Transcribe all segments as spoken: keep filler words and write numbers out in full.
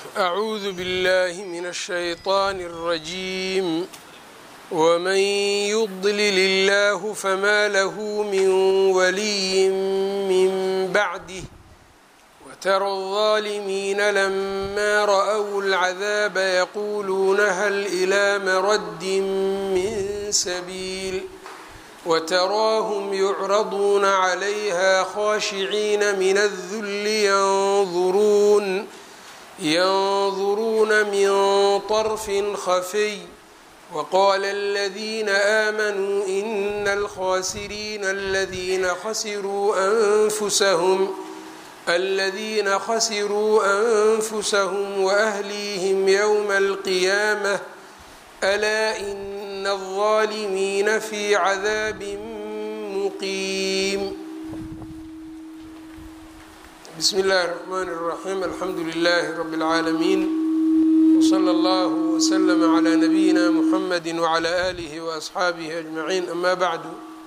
أعوذ بالله من الشيطان الرجيم ومن يضلل الله فما له من ولي من بعده وترى الظالمين لما رأوا العذاب يقولون هل إلى مرد من سبيل وتراهم يعرضون عليها خاشعين من الذل ينظرون ينظرون من طرف خفي وقال الذين آمنوا إن الخاسرين الذين خسروا أنفسهم الذين خسروا أنفسهم وأهليهم يوم القيامة ألا إن الظالمين في عذاب مقيم. بسم الله الرحمن الرحيم الحمد لله رب العالمين وصلى الله وسلم على نبينا محمد وعلى آله وأصحaabihi أجمعين أما بعد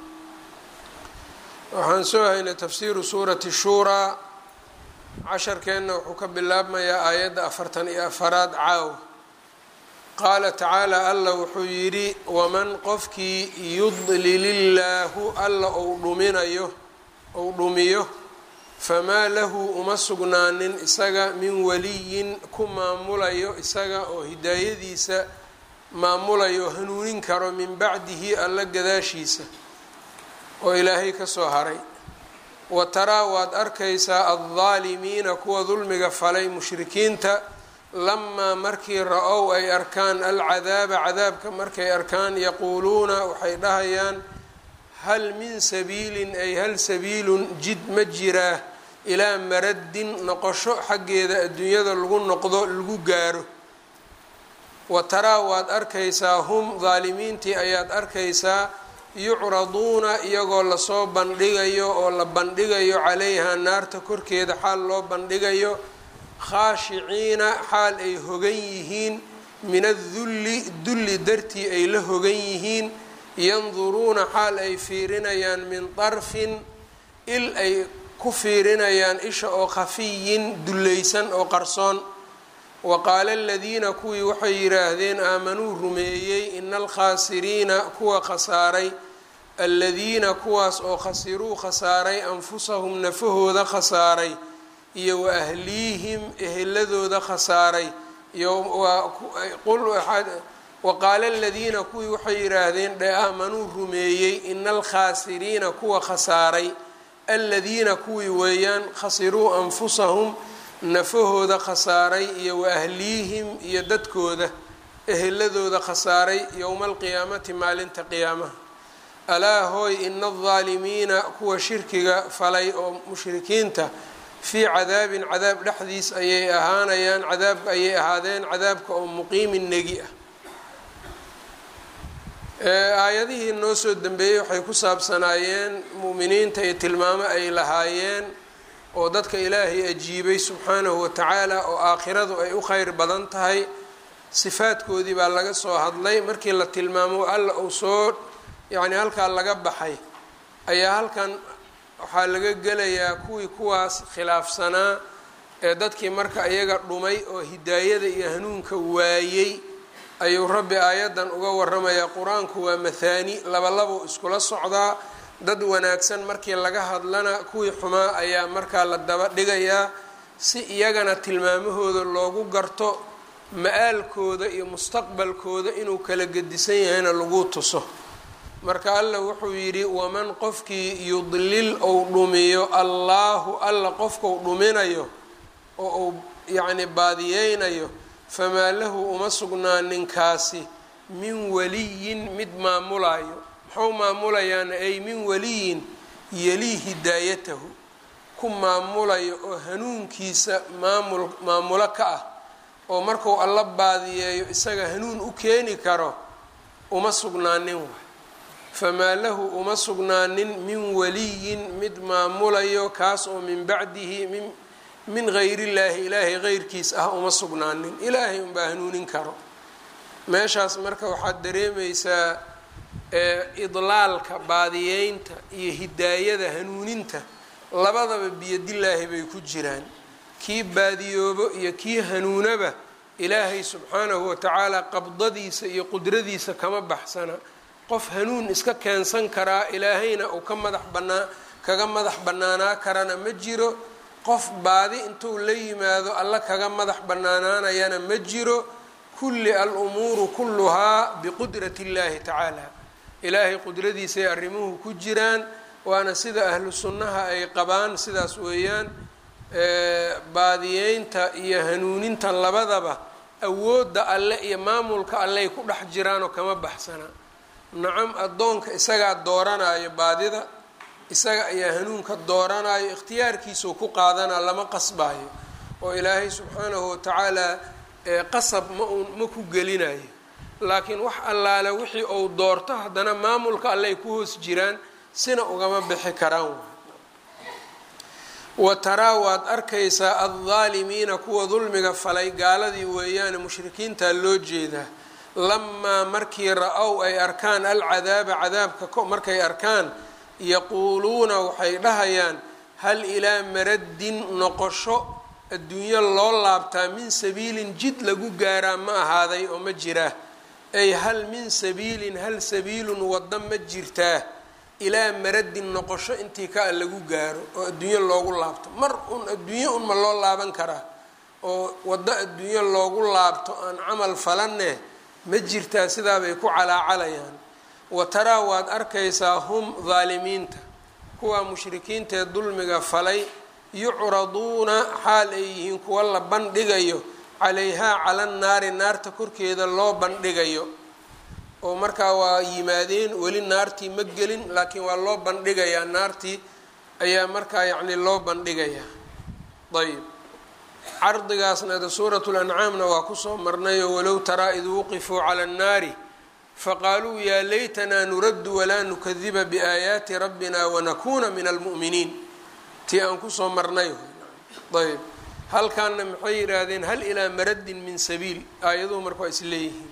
waxaan soo haynay tafsiiru suurati shuuraa casharkeenna wuxuu ka bilaabmayaa aayadda afartan iyo afaraad caaw qaala tacaala alla wuxuu yidhi waman qofkii yudlilillaahu alla ou dhuminayo ou dhumiyo famaa lahu uma sugnaanin isaga min waliyin ku maamulayo isaga oo hidaayadiisa maamulayo hanuunin karo min bacdihi alla gadaashiisa oo ilaahay ka soo haray wa taraa waad arkaysaa addaalimiina kuwa dulmiga falay mushrikiinta lamaa markii ra-ow ay arkaan alcadaaba cadaabka markay arkaan yaquuluuna waxay dhahayaan hal min sabiilin ay hal sabiilun jid ma jiraa ilaa maradin noqosho xaggeeda adduunyada lagu noqdo lagu gaaro wa taraa waad arkaysaa hum daalimiintii ayaad arkaysaa yucraduuna iyagoo lasoo bandhigayo oo la bandhigayo calayhaa naarta korkeeda xaal loo bandhigayo khaashiciina xaal ay hogan yihiin min adulli dulli dartii ay la hogan yihiin yanduruuna xaal ay fiirinayaan min darfin il ay ku fiirinayaan isha oo khafiyin dullaysan oo qarsoon wa qaala aladiina kuwii waxay yidhaahdeen aamanuu rumeeyey ina alkhaasiriina kuwa khasaaray aladiina kuwaas oo khasiruu khasaaray anfusahum nafahooda khasaaray iyo wa ahliihim eheladooda khasaaray iyo waqaala aladiina kuwii waxay yidhaahdeen dhe aamanuu rumeeyey ina alkhaasiriina kuwa khasaaray aladiina kuwii weeyaan khasiruu anfusahum nafahooda khasaaray iyo wa ahliihim iyo dadkooda eheladooda khasaaray yowma alqiyaamati maalinta qiyaamaha alaa hooy ina aldaalimiina kuwa shirkiga falay oo mushrikiinta fii cadaabin cadaab dhexdiis ayay ahaanayaan cadaabka ayay ahaadeen cadaabka oo muqiimin negi ah. aayadihii noo soo dambeeyey waxay ku saabsanaayeen mu'miniinta iyo tilmaamo ay lahaayeen oo dadka ilaahay ajiibay subxaanahu watacaala oo aakhiradu ay u kheyr badan tahay sifaadkoodii baa laga soo hadlay markii la tilmaamo alla uu soo yacni halkaa laga baxay ayaa halkan waxaa laga gelayaa kuwii kuwaas khilaafsanaa ee dadkii marka iyaga dhumay oo hidaayada iyo hanuunka waayey ayuu rabbi aayaddan uga waramayaa. qur-aanku waa mathaani labalabuu iskula socdaa. dad wanaagsan markii laga hadlana kuwii xumaa ayaa markaa la daba dhigayaa si iyagana tilmaamahooda loogu garto ma-aalkooda iyo mustaqbalkooda inuu kala gedisan yahayna lagu tuso. marka alla wuxuu yidhi waman qofkii yudlil ou dhumiyo allaahu alla qofkau dhuminayo oo uu yacni baadiyeynayo famaa lahu uma sugnaaninkaasi min waliyin mid maamulayo muxuu maamulayaana ay min waliyin yelii hidaayatahu ku maamulayo oo hanuunkiisa maamul maamulo ka ah oo marku alla baadiyeeyo isaga hanuun u keeni karo uma sugnaanin waay famaa lahu uma sugnaanin min waliyin mid maamulayo kaas oo min bacdihi min min gayrillaahi ilaahay geyrkiis ah uma sugnaanin. ilaahay unbaa hanuunin karo. meeshaas marka waxaad dareemaysaa idlaalka baadiyeynta iyo hidaayada hanuuninta labadaba biyadillaahi bay ku jiraan. kii baadiyoobo iyo kii hanuunaba ilaahay subxaanahu watacaala qabdadiisa iyo qudradiisa kama baxsana. qof hanuun iska keensan karaa ilaahayna uu ka madax banaa kaga madax bannaanaa karana ma jiro. qof baadi intuu la yimaado alla kaga madax bannaanaanayana ma jiro. kulli al-umuuru kulluhaa biqudrati illaahi tacaala, ilaahay qudradiisay arrimuhu ku jiraan, waana sida ahlu sunnaha ay qabaan. sidaas weeyaan baadiyeynta iyo hanuuninta labadaba awoodda alle iyo maamulka alley ku dhex jiraanoo kama baxsana. nacam, addoonka isagaa dooranayo baadida, isaga ayaa hanuunka dooranayo, ikhtiyaarkiisuu ku qaadanaa, lama qasbayo. oo ilaahay subxaanahu watacaala qasab ma un ma ku gelinayo, laakiin wax allaale wixii uu doorto haddana maamulka alley ku hoos jiraan, sina ugama bixi karaan. wa taraa waad arkaysaa addaalimiina kuwa dulmiga falay, gaaladii weeyaane mushrikiintaa loo jeedaa, lamaa markii ra-ow ay arkaan alcadaaba cadaabka markay arkaan, yaquuluuna waxay dhahayaan hal ilaa maraddin noqosho adduunyo loo laabtaa min sabiilin jid lagu gaaraa ma ahaaday oo ma jiraa. ay hal min sabiilin hal sabiilun wadda ma jirtaa ilaa maraddin noqosho intii ka lagu gaaro oo adduunyo loogu laabto. mar un adduunyo un ma loo laaban karaa oo waddo adduunyo loogu laabto aan camal falanne ma jirtaa? sidaabay ku calaacalayaan. wa taraa waad arkaysaa hum daalimiinta kuwa mushrikiintaee dulmiga falay yucraduuna xaal ay yihiin kuwa la bandhigayo calayhaa cala nnaari, naarta korkeeda loo bandhigayo. oo markaa waa yimaadeen, weli naartii ma gelin, laakiin waa loo bandhigayaa, naartii ayaa markaa yacni loo bandhigayaa. ayb, cardigaasna de suuratu lancaamna waa kusoo marnayo, walow taraa id wuqifuu cala annaari faqaaluu yaa laytanaa nuraddu walaa nukadiba biaayaati rabbina wanakuuna min almu'miniin, tii aan kusoo marnay. ayb, halkaana maxay yidhaahdeen hal ilaa maraddin min sabiil, aayaduhu marka waa isleeyihiin.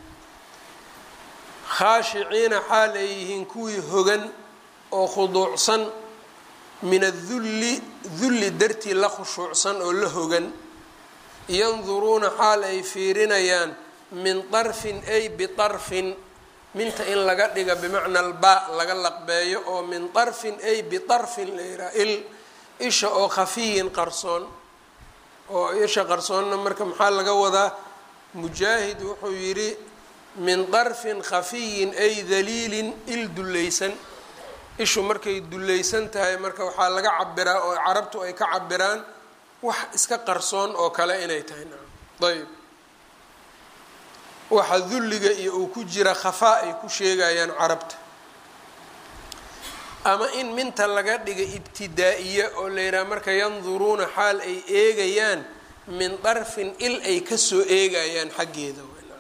khaashiciina xaal ay yihiin kuwii hogan oo khuduucsan, min adulli dulli dartii la khushuucsan oo la hogan. yanduruuna xaal ay fiirinayaan min darfin ay biarfin, minta in laga dhiga bimacna albaa laga laqbeeyo, oo min darfin ay biarfin la yidhaha il isha oo khafiyin qarsoon. oo isha qarsoonna marka maxaa laga wadaa? mujaahid wuxuu yidhi min darfin khafiyin ay daliilin, il dullaysan. ishu markay dullaysan tahay marka waxaa laga cabiraa oo carabtu ay ka cabiraan wax iska qarsoon oo kale inay tahay. ayb, waxa dulliga iyo uu ku jira khafaa ay ku sheegayaan carabta. ama in minta laga dhiga ibtidaa-iya oo la yidhaha marka yanduruuna xaal ay eegayaan min darfin il ay kasoo eegayaan xaggeeda.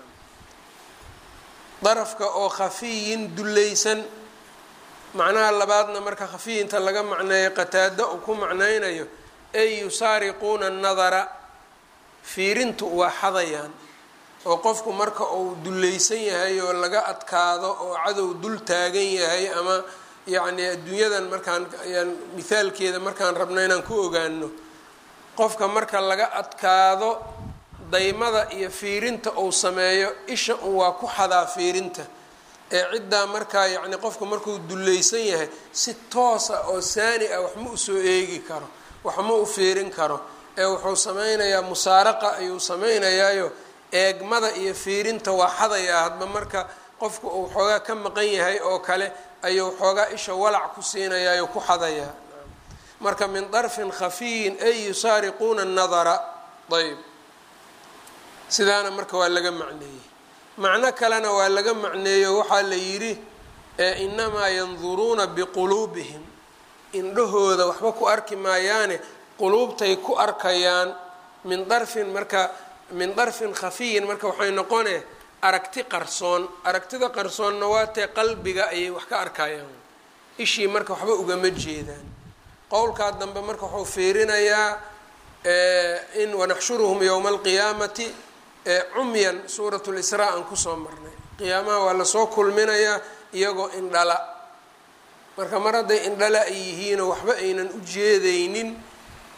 darafka oo khafiyin dullaysan. macnaha labaadna marka khafiyinta laga macneeyo qataado uu ku macnaynayo ay yusaariquuna annadara, fiirintu waa xadayaan. oo qofku marka uu dullaysan yahay oo laga adkaado oo cadow dul taagan yahay, ama yacni adduunyadan markaan ayaan mithaalkeeda markaan rabno inaan ku ogaano, qofka marka laga adkaado daymada iyo fiirinta uu sameeyo, isha un waa ku xadaa fiirinta. ee ciddaa markaa yacni qofka markuu dullaysan yahay si toosa oo saani ah wax ma usoo eegi karo, wax ma u fiirin karo, ee wuxuu sameynayaa musaaraqa ayuu sameynayaayo eegmada iyo fiirinta waa xadayaa. hadba marka qofku uu xoogaa ka maqan yahay oo kale ayuu xoogaa isha walac ku siinayaayo ku xadayaa. marka min darfin khafiyin ay yusaariquuna annadara. ayb, sidaana marka waa laga macneeyey. macno kalena waa laga macneeyo, waxaa la yidhi inamaa yanduruuna biquluubihim, indhahooda waxba ku arki maayaane quluubtay ku arkayaan. min darfin marka min darfin khafiyin marka waxay noqone aragti qarsoon. aragtida qarsoonna waa tee qalbiga ayay wax ka arkayaan, ishii marka waxba ugama jeedaan. qowlkaa dambe marka wuxuu fiirinayaa in wanaxshuruhum yowma alqiyaamati cumyan, suurat lisraa aan kusoo marnay. qiyaamaha waa lasoo kulminayaa iyagoo indhala. marka mar hadday indhala ay yihiinoo waxba aynan u jeedaynin,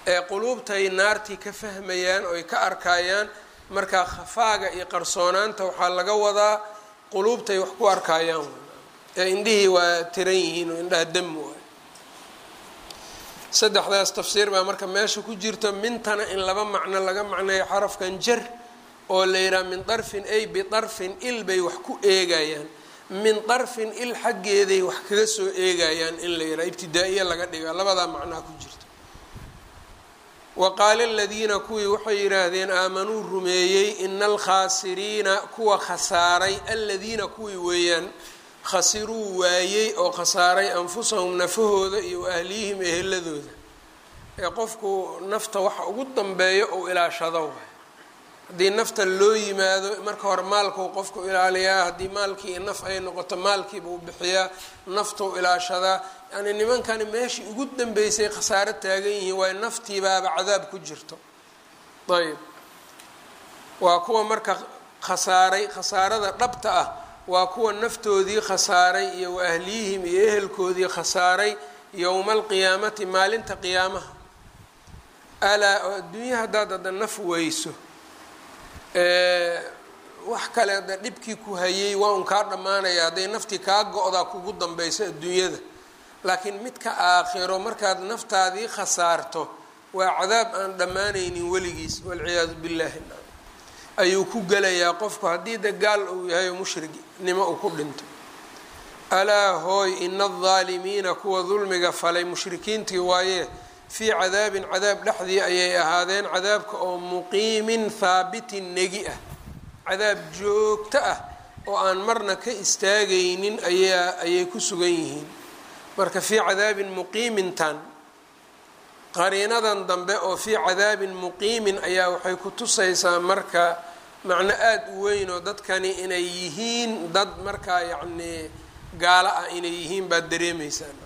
ee quluubtay naartii ka fahmayaan oo ay ka arkayaan. markaa khafaaga iyo qarsoonaanta waxaa laga wadaa quluubtay wax ku arkayaan ee indhihii waa tiran yihiin oo indhaha dam waay. saddexdaas tafsiir baa marka meesha ku jirto. mintana in laba macno laga macneeyo xarafkan jar oo la yidhaha min darfin ay bidarfin il bay wax ku eegayaan, min darfin il xaggeeday wax kaga soo eegayaan in la yidhaha ibtidaa'iya laga dhiga. labadaa macnaa ku jirto. wa qaala aladiina kuwii waxay yidhaahdeen aamanuu rumeeyey ina alkhaasiriina kuwa khasaaray aladiina kuwii weeyaan khasiruu waayey oo khasaaray anfusahum nafahooda iyo ahliyihim eheladooda. ee qofku nafta waxa ugu dambeeyo ou ilaashado waay. haddii nafta loo yimaado marka hore maalkuu qofku ilaaliyaa, haddii maalkii naf ay noqoto maalkiiba u bixiyaa, naftuu ilaashadaa. yani nimankani meeshii ugu dambeysay khasaaro taagan yihiin waay, naftiibaaba cadaab ku jirto. ayb waa kuwa marka khasaaray, khasaarada dhabta ah waa kuwa naftoodii khasaaray iyo wa ahliyihim iyo ehelkoodii khasaaray yowma alqiyaamati maalinta qiyaamaha. alaa adduunya haddaad hadda naf weyso wax kale hadda dhibkii ku hayay waa un kaa dhammaanaya hadday naftii kaa go-daa kugu dambayso adduunyada. laakiin midka aakhiro markaad naftaadii khasaarto waa cadaab aan dhammaanaynin weligiis walciyaadu billaahi ayuu ku gelayaa qofku haddii de gaal uu yahay oo mushriknimo uu ku dhinto. alaa hooy ina aldaalimiina kuwa dulmiga falay mushrikiintii waaye fii cadaabin cadaab dhexdii ayay ahaadeen, cadaabka oo muqiimin haabitin negi ah, cadaab joogto ah oo aan marna ka istaagaynin ayaa ayay ku sugan yihiin. marka fii cadaabin muqiimintan qariinadan dambe oo fii cadaabin muqiimin ayaa waxay ku tusaysaa marka macno aada u weyn oo dadkani inay yihiin dad markaa yacnii gaalo ah inay yihiin baad dareemaysaan.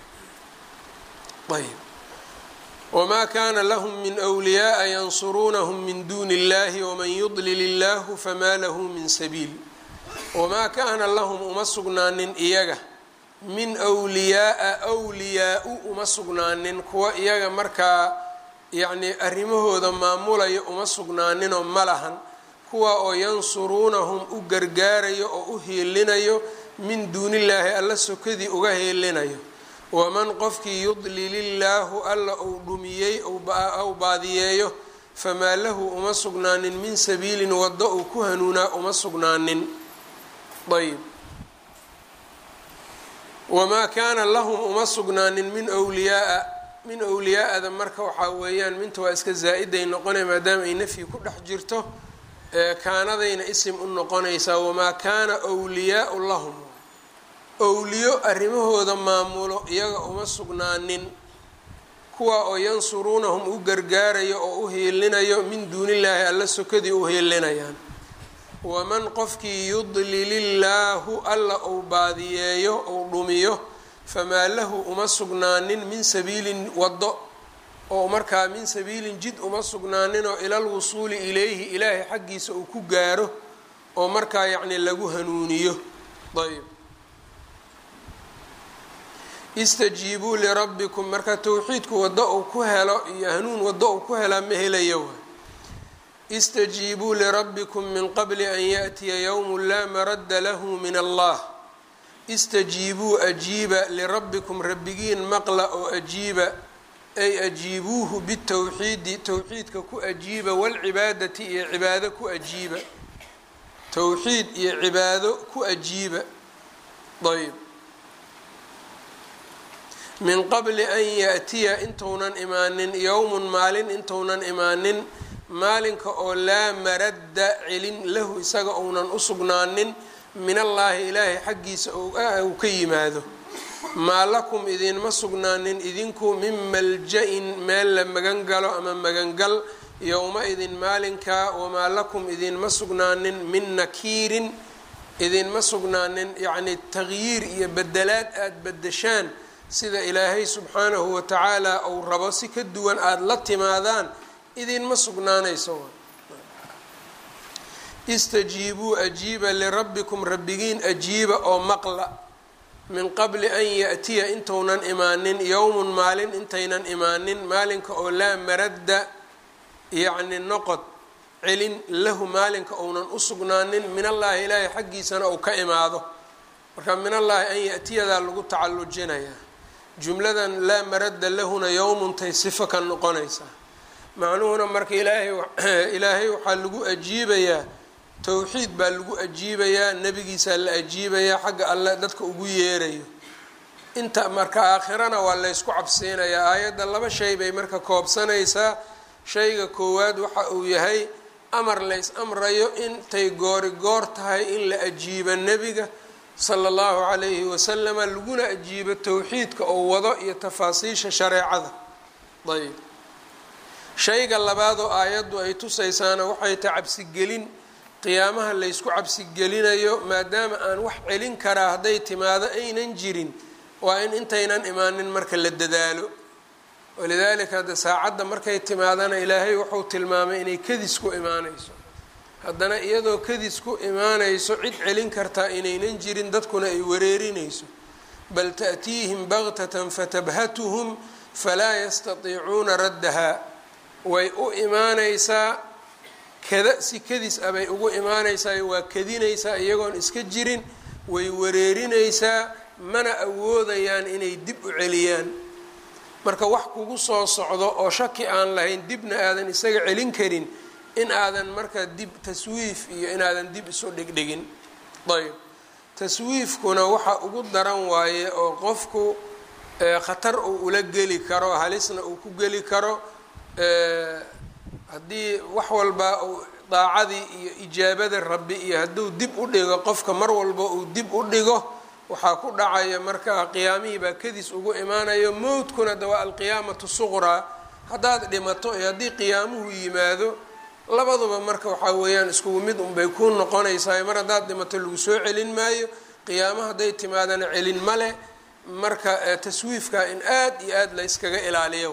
ayb wamaa kaana lahum min wliyaaa yansuruunahum min duuni illahi waman yudlil illahu famaa lahu min sabiil. wamaa kaana lahum uma sugnaanin iyaga min wliyaaa wliyaa-u uma sugnaanin kuwa iyaga markaa yacnii arrimahooda maamulaya uma sugnaaninoo ma lahan, kuwa oo yansuruunahum u gargaarayo oo u heelinayo min duunillaahi alla sokadii uga heelinayo. waman qofkii yudlilillaahu alla uu dhumiyey ou baadiyeeyo famaa lahu uma sugnaanin min sabiilin waddo uu ku hanuunaa uma sugnaanin. ayb wamaa kaana lahum uma sugnaanin min wliyaaa min wliyaa-ada marka waxaa weeyaan minta waa iska zaa-iday noqonaya maadaama ay nafyi ku dhex jirto, kaanadayna isim u noqonaysaa. wamaa kaana wliyaau lahum owliyo arrimahooda maamulo iyaga uma sugnaanin, kuwa oo yansuruunahum u gargaarayo oo u heelinayo min duunillaahi alla sokadii u heelinayaan. waman qofkii yudlilillaahu alla ou baadiyeeyo ou dhumiyo famaa lahu uma sugnaanin min sabiilin waddo oo markaa min sabiilin jid uma sugnaaninoo ilal wusuuli ilayhi ilaahay xaggiisa uu ku gaaro oo markaa yacni lagu hanuuniyo. ayb istajiibuu lirabbikum marka towxiidku waddo uu ku helo iyo hanuun waddo uu ku helaa ma helayo. istajiibuu lirabbikum min qabli an yaأtiya yowmu laa maradda lahu min allah. istajiibuu ajiiba lirabbikum rabbigiin maqla oo ajiiba ay ajiibuuhu bitowxiidi towxiidka ku ajiiba walcibaadati iyo cibaado ku ajiiba towxiid iyo cibaado ku ajiiba. ayb min qabli an yaأtiya intuunan imaanin yowmun maalin intuunan imaanin maalinka oo laa maradda celin lahu isaga uunan u sugnaanin min allaahi ilaahay xaggiisa uu ka yimaado. maa lakum idinma sugnaanin idinku min malja-in meel la magan galo ama magangal yowma idin maalinka. wamaa lakum idinma sugnaanin min nakiirin idinma sugnaanin yacni tagyiir iyo bedelaad aada bedeshaan sida ilaahay subxaanahu watacaala uu rabo si ka duwan aada la timaadaan idinma sugnaanayso. istajiibuu ajiiba lirabbikum rabbigiin ajiiba oo maqla min qabli an ya'tiya intounan imaanin yowmun maalin intaynan imaanin maalinka oo laa maradda yacni noqod celin lahu maalinka ounan u sugnaanin min allaahi ilaahay xaggiisana ou ka imaado. marka min allaahi an ya'tiyadaa lagu tacallujinayaa. jumladan laa maradda lahuna yowmuntay sifo ka noqonaysaa. macnuhuna marka ilaahay ilaahay waxaa lagu ajiibayaa towxiid baa lagu ajiibayaa, nebigiisaa la ajiibayaa, xagga alle dadka ugu yeerayo. inta marka aakhirana waa laysku cabsiinayaa. aayadda laba shay bay marka koobsanaysaa. shayga koowaad waxa uu yahay amar lays amrayo intay goori goor tahay in la ajiibo nebiga sala allahu calayhi wasalama, laguna ajiibo towxiidka oo wado iyo tafaasiisha shareecada. ayb shayga labaad oo aayaddu ay tusaysaana waxay tahay cabsigelin, qiyaamaha laysku cabsigelinayo, maadaama aan wax celin karaa hadday timaado aynan jirin, waa in intaynan imaanin marka la dadaalo. walidaalika hadda saacadda markay timaadana ilaahay wuxuu tilmaamay inay kadis ku imaanayso. haddana iyadoo kadis ku imaanayso cid celin kartaa inaynan jirin, dadkuna ay wareerinayso. bal ta'tiihim bagtatan fatabhatuhum falaa yastatiicuuna raddaha. way u imaanaysaa kada si kadis ah bay ugu imaanaysaa, waa kadinaysaa iyagoon iska jirin, way wareerinaysaa, mana awoodayaan inay dib u celiyaan. marka wax kugu soo socdo oo shaki aan lahayn, dibna aadan isaga celin karin, in aadan marka dib taswiif iyo inaadan dib isu dhigdhigin. ayb taswiifkuna waxa ugu daran waaye oo qofku khatar uu ula geli karo, halisna uu ku geli karo. haddii wax walba uu daacadii iyo ijaabada rabbi iyo hadduu dib u dhigo, qofka mar walba uu dib u dhigo, waxaa ku dhacaya marka qiyaamihii baa kadis ugu imaanayo. mowdkuna de waa alqiyaamatu suqraa. haddaad dhimato iyo haddii qiyaamuhu yimaado labaduba marka waxaa weeyaan iskugu mid unbay ku noqonaysaa. mar haddaad dhimato lagu soo celin maayo, qiyaamo hadday timaadana celin male. marka taswiifka in aad iyo aad la yskaga ilaaliyo.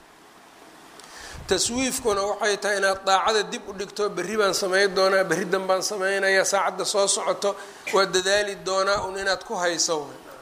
taswiifkuna waxay tahay inaad daacada dib u dhigto. berri baan samayn doonaa, berri dan baan samaynayaa, saacadda soo socoto waa dadaali doonaa un inaad ku hayso.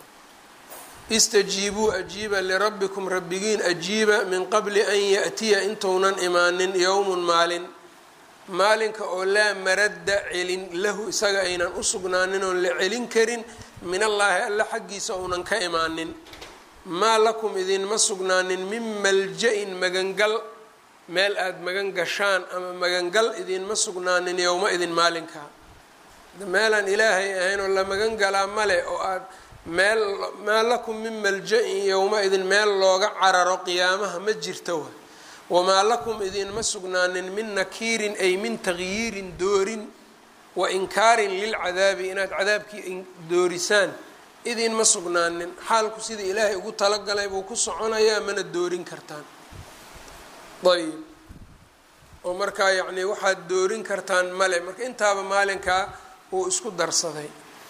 istajiibuu ajiiba lirabbikum rabbigiin ajiiba min qabli an ya'tiya intounan imaanin yowmun maalin, maalinka oo laa maradda celin lahu isaga aynan u sugnaanin oon la celin karin, min allaahi alla xaggiisa ounan ka imaanin. maa lakum idinma sugnaanin min malja-in magangal, meel aada magan gashaan ama magangal idinma sugnaanin yowma idin maalinkaa. meelaan ilaahay ahayn oo la magan galaa male, oo aad meel maa lakum min malja-in yowma idin meel looga cararo qiyaamaha ma jirto. wa wamaa lakum idinma sugnaanin min nakiirin ay min tagyiirin doorin, wa inkaarin lilcadaabi inaad cadaabkii doorisaan idinma sugnaanin. xaalku sidii ilaahay ugu talagalay buu ku soconayaa, mana doorin kartaan. ayb oo markaa yacni waxaad doorin kartaan male. marka intaaba maalinkaa uu isku darsaday.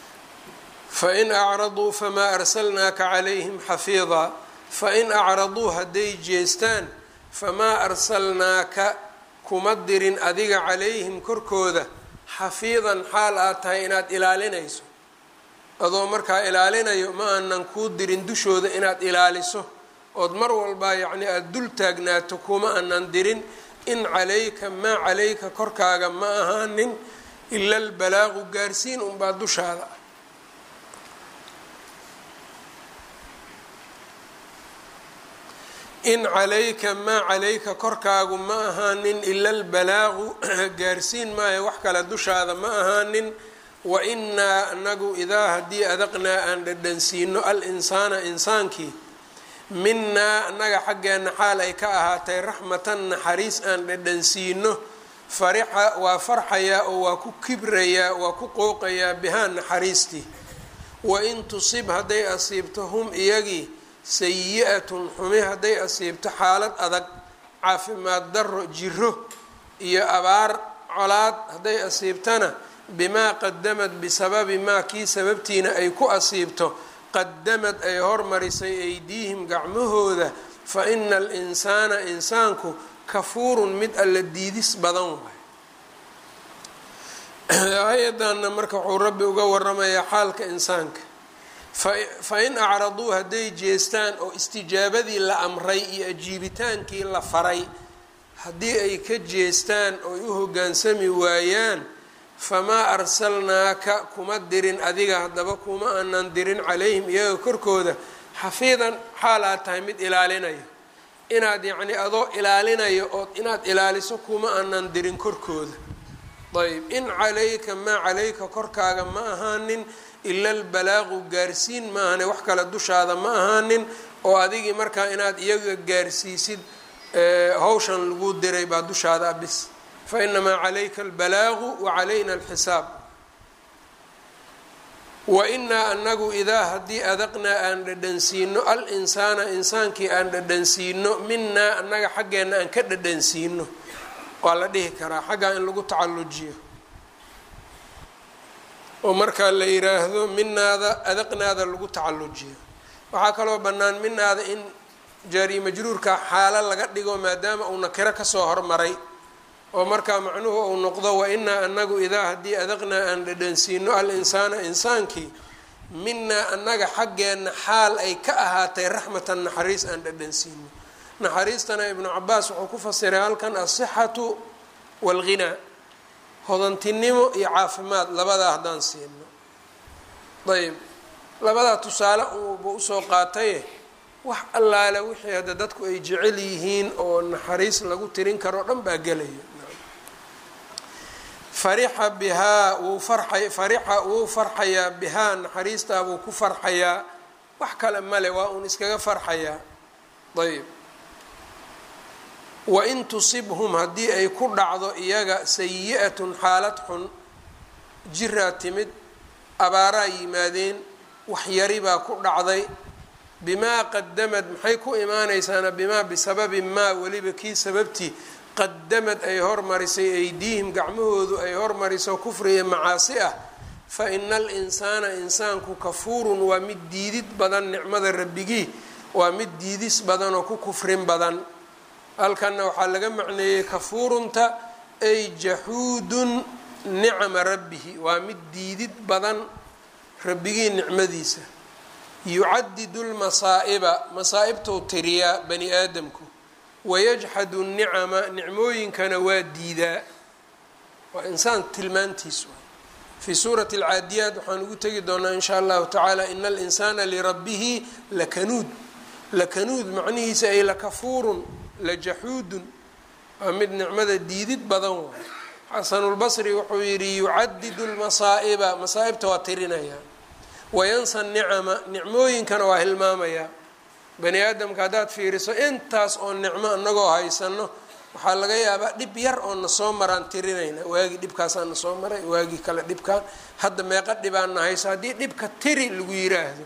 fain acraduu famaa arsalnaaka calayhim xafiidaa. fain acraduu hadday jeestaan, famaa arsalnaaka kuma dirin adiga calayhim korkooda xafiidan xaal aad tahay inaad ilaalinayso. adoo markaa ilaalinayo ma aanan kuu dirin dushooda inaad ilaaliso ood mar walbaa yacni aada dul taagnaato, kuma aanan dirin. in calayka maa calayka korkaaga ma ahaanin ila albalaaqu gaarsiin unbaa dushaada ah. in calayka maa calayka korkaagu ma ahaanin ila albalaaqu gaarsiin maayo wax kale dushaada ma ahaanin. wa inaa anagu idaa haddii adaqnaa aan dhadhansiino al insaana insaankii, minaa annaga xaggeena xaal ay ka ahaatay raxmatan naxariis aan dhadhansiino, farixa waa farxayaa oo waa ku kibrayaa, waa ku qooqayaa bihaa naxariistii. wain tusib hadday asiibto hum iyagii sayi-atun xumi hadday asiibto, xaalad adag, caafimaad darro, jiro iyo abaar colaad hadday asiibtana, bimaa qadamad bisababi maa kii sababtiina ay ku asiibto, qadamad ay hormarisay aydiihim gacmahooda, fa ina alinsaana insaanku kafuurun mid alla diidis badan waay. hay-adanna marka wuxuu rabbi uga waramayaa xaalka insaanka. fain acraduu hadday jeestaan oo istijaabadii la amray iyo ajiibitaankii la faray haddii ay ka jeestaan oo ay u hoggaansami waayaan famaa arsalnaaka kuma dirin adiga haddaba kuma aanan dirin calayhim iyaga korkooda xafiidan xaal aad tahay mid ilaalinayo inaad yacni adoo ilaalinayo ood inaad ilaaliso kuma aanan dirin korkooda. ayb in calayka maa calayka korkaaga ma ahaanin ila albalaaqu gaarsiin ma ahane wax kale dushaada ma ahaanin oo adigii markaa inaad iyaga gaarsiisid hawshan lagu diray baa dushaada abis fainamaa calayka albalaaqu wacalayna alxisaab. wainaa anagu idaa haddii adaqnaa aan dhadhansiino al-insaana insaankii aan dhadhansiino minaa annaga xaggeenna aan ka dhadhansiino waa la dhihi karaa xaggaa in lagu tacallujiyo oo markaa la yiraahdo minaada adaqnaada lagu tacallujiyo. waxaa kaloo bannaan minaada in jaari majruurka xaalo laga dhigo maadaama uu nakiro kasoo hormaray oo markaa macnuhu uu noqdo wainaa anagu idaa haddii adaqnaa aan dhadhansiino al-insaana insaankii minaa annaga xaggeenna xaal ay ka ahaatay raxmatan naxariis aan dhadhansiino. naxariistana ibnu cabaas wuxuu ku fasiray halkan asixatu waalghinaa hodantinimo iyo caafimaad labadaa haddaan siino. ayb labadaa tusaale uuba usoo qaataye wax allaale wixii hadda dadku ay jecel yihiin oo naxariis lagu tirin karo o dhan baa gelaya. farixa bihaa wuu farxay farixa wuu farxayaa bihaa naxariistaa buu ku farxayaa wax kale male waa uun iskaga farxayaa. ayb wain tusibhum haddii ay ku dhacdo iyaga sayi-atun xaalad xun jiraa timid abaaraa yimaadeen waxyari baa ku dhacday bimaa qadamad maxay ku imaanaysaana bimaa bisababi maa weliba kii sababtii qadamad ay hormarisay aydiihim gacmahoodu ay hormariso kufriya macaasi ah fa ina alinsaana insaanku kafuurun waa mid diidid badan nicmada rabbigii waa mid diidis badan oo ku kufrin badan. halkanna waxaa laga macneeyey kafuurunta ay jaxuudun nicama rabbihi waa mid diidid badan rabbigii nicmadiisa. yucadidu lmasaa'iba masaa'ibtou tiriyaa bani aadamku wayajxadu nicama nicmooyinkana waa diidaa waa insaan tilmaantiis. fii suurati alcaadiyaat waxaan ugu tegi doonaa in shaa allahu tacaala ina alinsaana lirabbihi lakanuud lakanuud macnihiisa ay lakafuurun lajaxuudun waa mid nicmada diidid badan waay. xasanulbasri wuxuu yidhi yucadidu lmasaa'iba masaa'ibta waa tirinayaa wayansa nicama nicmooyinkana waa hilmaamayaa. bani aadamka haddaad fiiriso intaas oo nicmo anagoo haysano waxaa laga yaabaa dhib yar oo na soo maraan tirinayna waagii dhibkaasaa na soo maray waagii kale dhibkaan hadda meeqa dhibaan na hayso haddii dhibka tiri lagu yiraahdo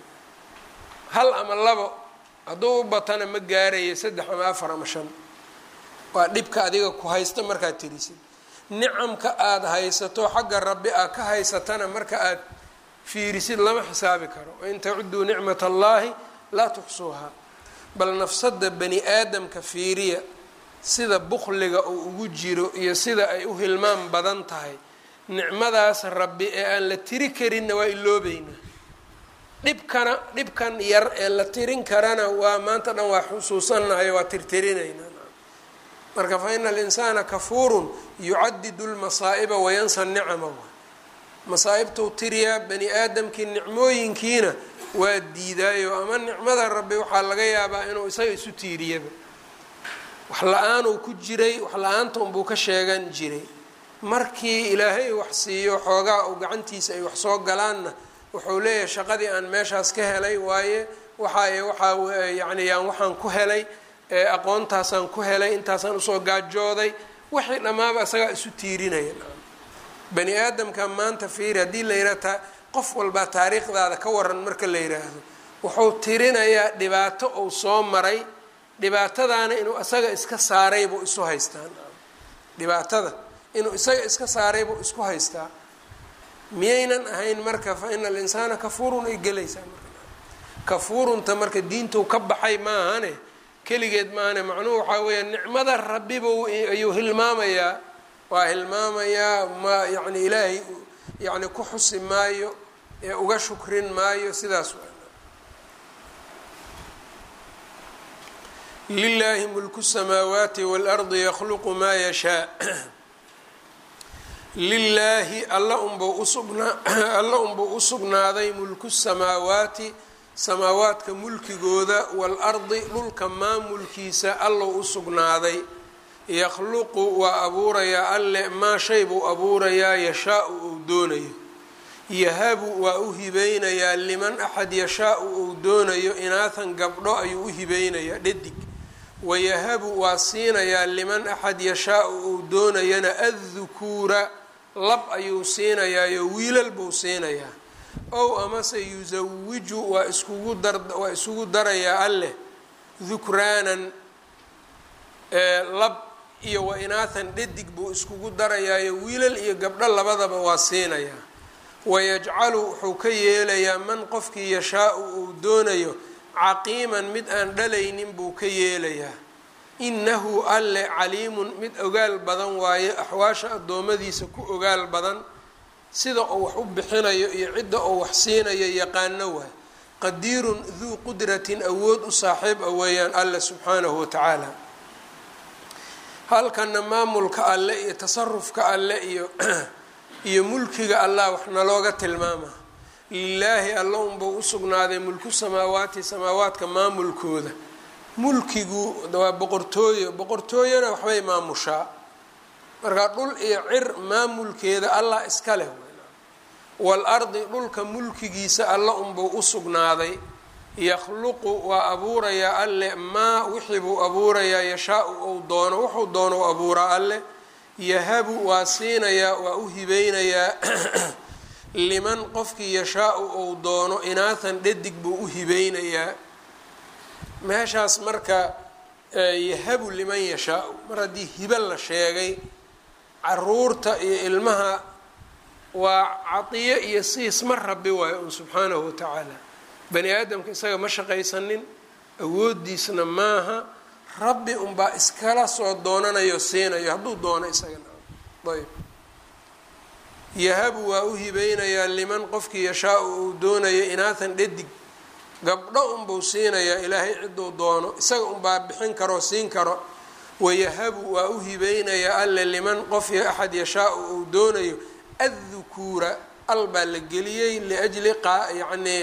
hal ama labo hadduu u batana ma gaaraya saddex ama afar ama shan waa dhibka adiga ku haysta markaad tirisid. nicamka aada haysato xagga rabbi aa ka haysatana marka aad fiirisid lama xisaabi karo wain tacuduu nicmat allaahi laa tuxsuuhaa. bal nafsada bani aadamka fiiriya sida bukliga uu ugu jiro iyo sida ay u hilmaan badan tahay nicmadaas rabbi ee aan la tiri karinna waa iloobeynaa. dhibkana dhibkan yar ee la tirin karana waa maanta dhan waa xusuusanahay waa tirtirinaynaa. marka fa ina alinsaana kafuurun yucadidu lmasaa'iba wayansa nicama waa masaa'ibtou tiriyaa bani aadamkii nicmooyinkiina waa diidaayo ama nicmada rabbi waxaa laga yaabaa inuu isaga isu tiiriyaba wax la-aanuu ku jiray wax la-aanta unbuu ka sheegan jiray. markii ilaahay wax siiyo xoogaa uu gacantiisa ay wax soo galaanna wuxuu leeyahay shaqadii aan meeshaas ka helay waaye waxaa waxaa yacni yaan waxaan ku helay aqoontaasaan ku helay intaasaan usoo gaajooday wixii dhammaaba isagaa isu tiirinaya. bani aadamka maanta fiiri haddii la yihahtaa qof walbaa taariikhdaada ka waran marka la yidhaahdo wuxuu tirinayaa dhibaato uu soo maray dhibaatadaana inuu isaga iska saaray buu isu haystaa. dhibaatada inuu isaga iska saaray buu isku haystaa miyaynan ahayn marka fa ina alinsaana kafuurun ay gelaysaa marka kafuurunta marka diintuu ka baxay maahane keligeed maahane macnuhu waxaa weeya nicmada rabbibu ayuu hilmaamayaa waa hilmaamayaa ma yacni ilaahay yacni ku xusi maayo ee uga shukrin maayo sidaas waa lilaahi mulku الsamaawaati wاlardi yakhluqu maa yashaa lilaahi alla unbuu usugnaa alla unbuu u sugnaaday mulku الsamaawaati samaawaadka mulkigooda waalardi dhulka maamulkiisa allou u sugnaaday yakhluqu waa abuurayaa alle maa shay buu abuurayaa yashaau uu doonayo yahabu waa u hibeynayaa liman axad yashaau uu doonayo inaahan gabdho ayuu u hibeynayaa dhadig wayahabu waa siinayaa liman axad yashaau uu doonayana addukuura lab ayuu siinayaayo wiilal buu siinayaa ow amase yusawiju waa iskugu dar waa isugu darayaa alleh dukraanan lab iyo wa inaahan dhadig buu iskugu darayaayo wiilal iyo gabdho labadaba waa siinayaa wayajcalu wuxuu ka yeelayaa man qofkii yashaau uu doonayo caqiiman mid aan dhalaynin buu ka yeelayaa innahu alle caliimun mid ogaal badan waaye axwaasha addoommadiisa ku ogaal badan sida uu wax u bixinayo iyo cidda uu wax siinayo yaqaano waay qadiirun duu qudratin awood u saaxiib a weeyaan alle subxaanahu watacaala halkana maamulka alle iyo tasarufka alle iyo iyo mulkiga allah wax nalooga tilmaama lilaahi alla unbuu u sugnaaday mulku samaawaati samaawaadka maamulkooda mulkigu waa boqortooyo boqortooyana waxbay maamushaa markaa dhul iyo cir maamulkeeda allah iska leh waalardi dhulka mulkigiisa alla unbuu u sugnaaday yakhluqu waa abuurayaa alle maa wixii buu abuurayaa yashaau ou doono wuxuu doono u abuuraa alle yahabu waa siinayaa waa u hibeynayaa liman qofkii yashaau ou doono inaahan dhadig buu u hibeynayaa meeshaas marka yahabu liman yashaau mar haddii hiba la sheegay caruurta iyo ilmaha waa cadiyo iyo siis ma rabi waayo un subxaanahu watacaala bani aadamka isaga ma shaqaysanin awoodiisna maaha rabbi unbaa iskala soo doonanayo siinayo hadduu doono isagana ayb yahabu waa u hibeynayaa liman qofkii yashaau uu doonayo inaahan dhadig gabdho unbuu siinayaa ilaahay ciduu doono isaga unbaa bixin karoo siin karo wayahabu waa u hibeynayaa alle liman qofkii axad yashaau uu doonayo addukuura al baa la geliyey liajli yacnii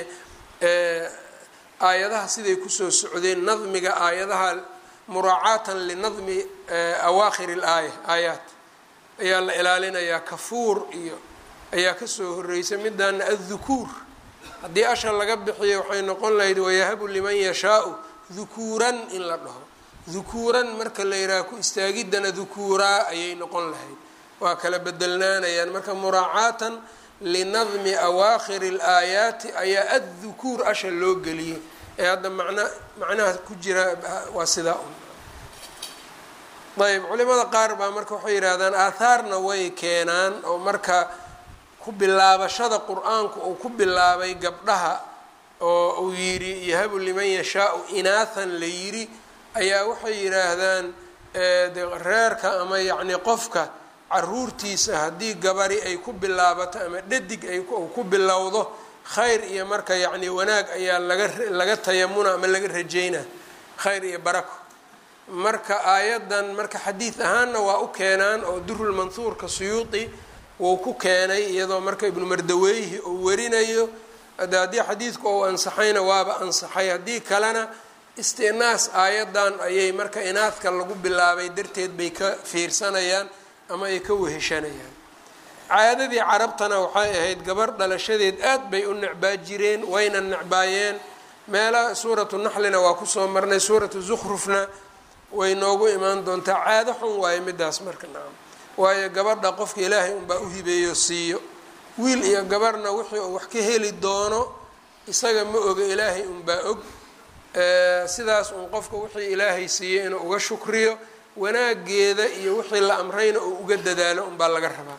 aayadaha siday kusoo socdeen nadmiga aayadaha muraacaatan linadmi awaakhiri laaya aayaat ayaa la ilaalinayaa kafuur iyo ayaa kasoo horeysay midaana addukuur haddii asha laga bixiyo waxay noqon lahayd wayahabu liman yashaau dukuuran in la dhaho dukuuran marka la yidhaha ku istaagidana dukuuraa ayay noqon lahayd waa kala bedelnaanayaan marka muraacaatan linadmi awaakhiri alaayaati ayaa addukuur asha loo geliyey ee hadda macna macnaha ku jira waa sidaa un ayb culimada qaar baa marka waxay yidhaahdaan aathaarna way keenaan oo marka ku bilaabashada qur-aanku uu ku bilaabay gabdhaha oo uu yidhi yahabu liman yashaau inaahan la yidhi ayaa waxay yidhaahdaan de reerka ama yacni qofka caruurtiisa haddii gabari ay ku bilaabato ama dhadig ay ku bilowdo khayr iyo marka yacni wanaag ayaa laga laga tayamuna ama laga rajeynaa khayr iyo barako marka aayadan marka xadiid ahaanna waa u keenaan oo durul manhuurka suyuuti wuu ku keenay iyadoo marka ibnu mardaweyhi uu warinayo ada haddii xadiidku ou ansaxayna waaba ansaxay haddii kalena istinaas aayadan ayay marka inaadka lagu bilaabay darteed bay ka fiirsanayaan ama ay ka weheshanayaan caadadii carabtana waxay ahayd gabar dhalashadeed aad bay u necbaa jireen wayna necbaayeen meela suuratu naxlina waa kusoo marnay suuratu zukhrufna way noogu imaan doontaa caado xun waayo midaas marka nacam waayo gabadha qofka ilaahay unbaa u hibeeyo siiyo wiil iyo gabarhna wixii uu wax ka heli doono isaga ma oga ilaahay unbaa og sidaas un qofka wixii ilaahay siiyey inuu uga shukriyo wanaageeda iyo wixii la amrayna uu uga dadaalo unbaa laga rabaa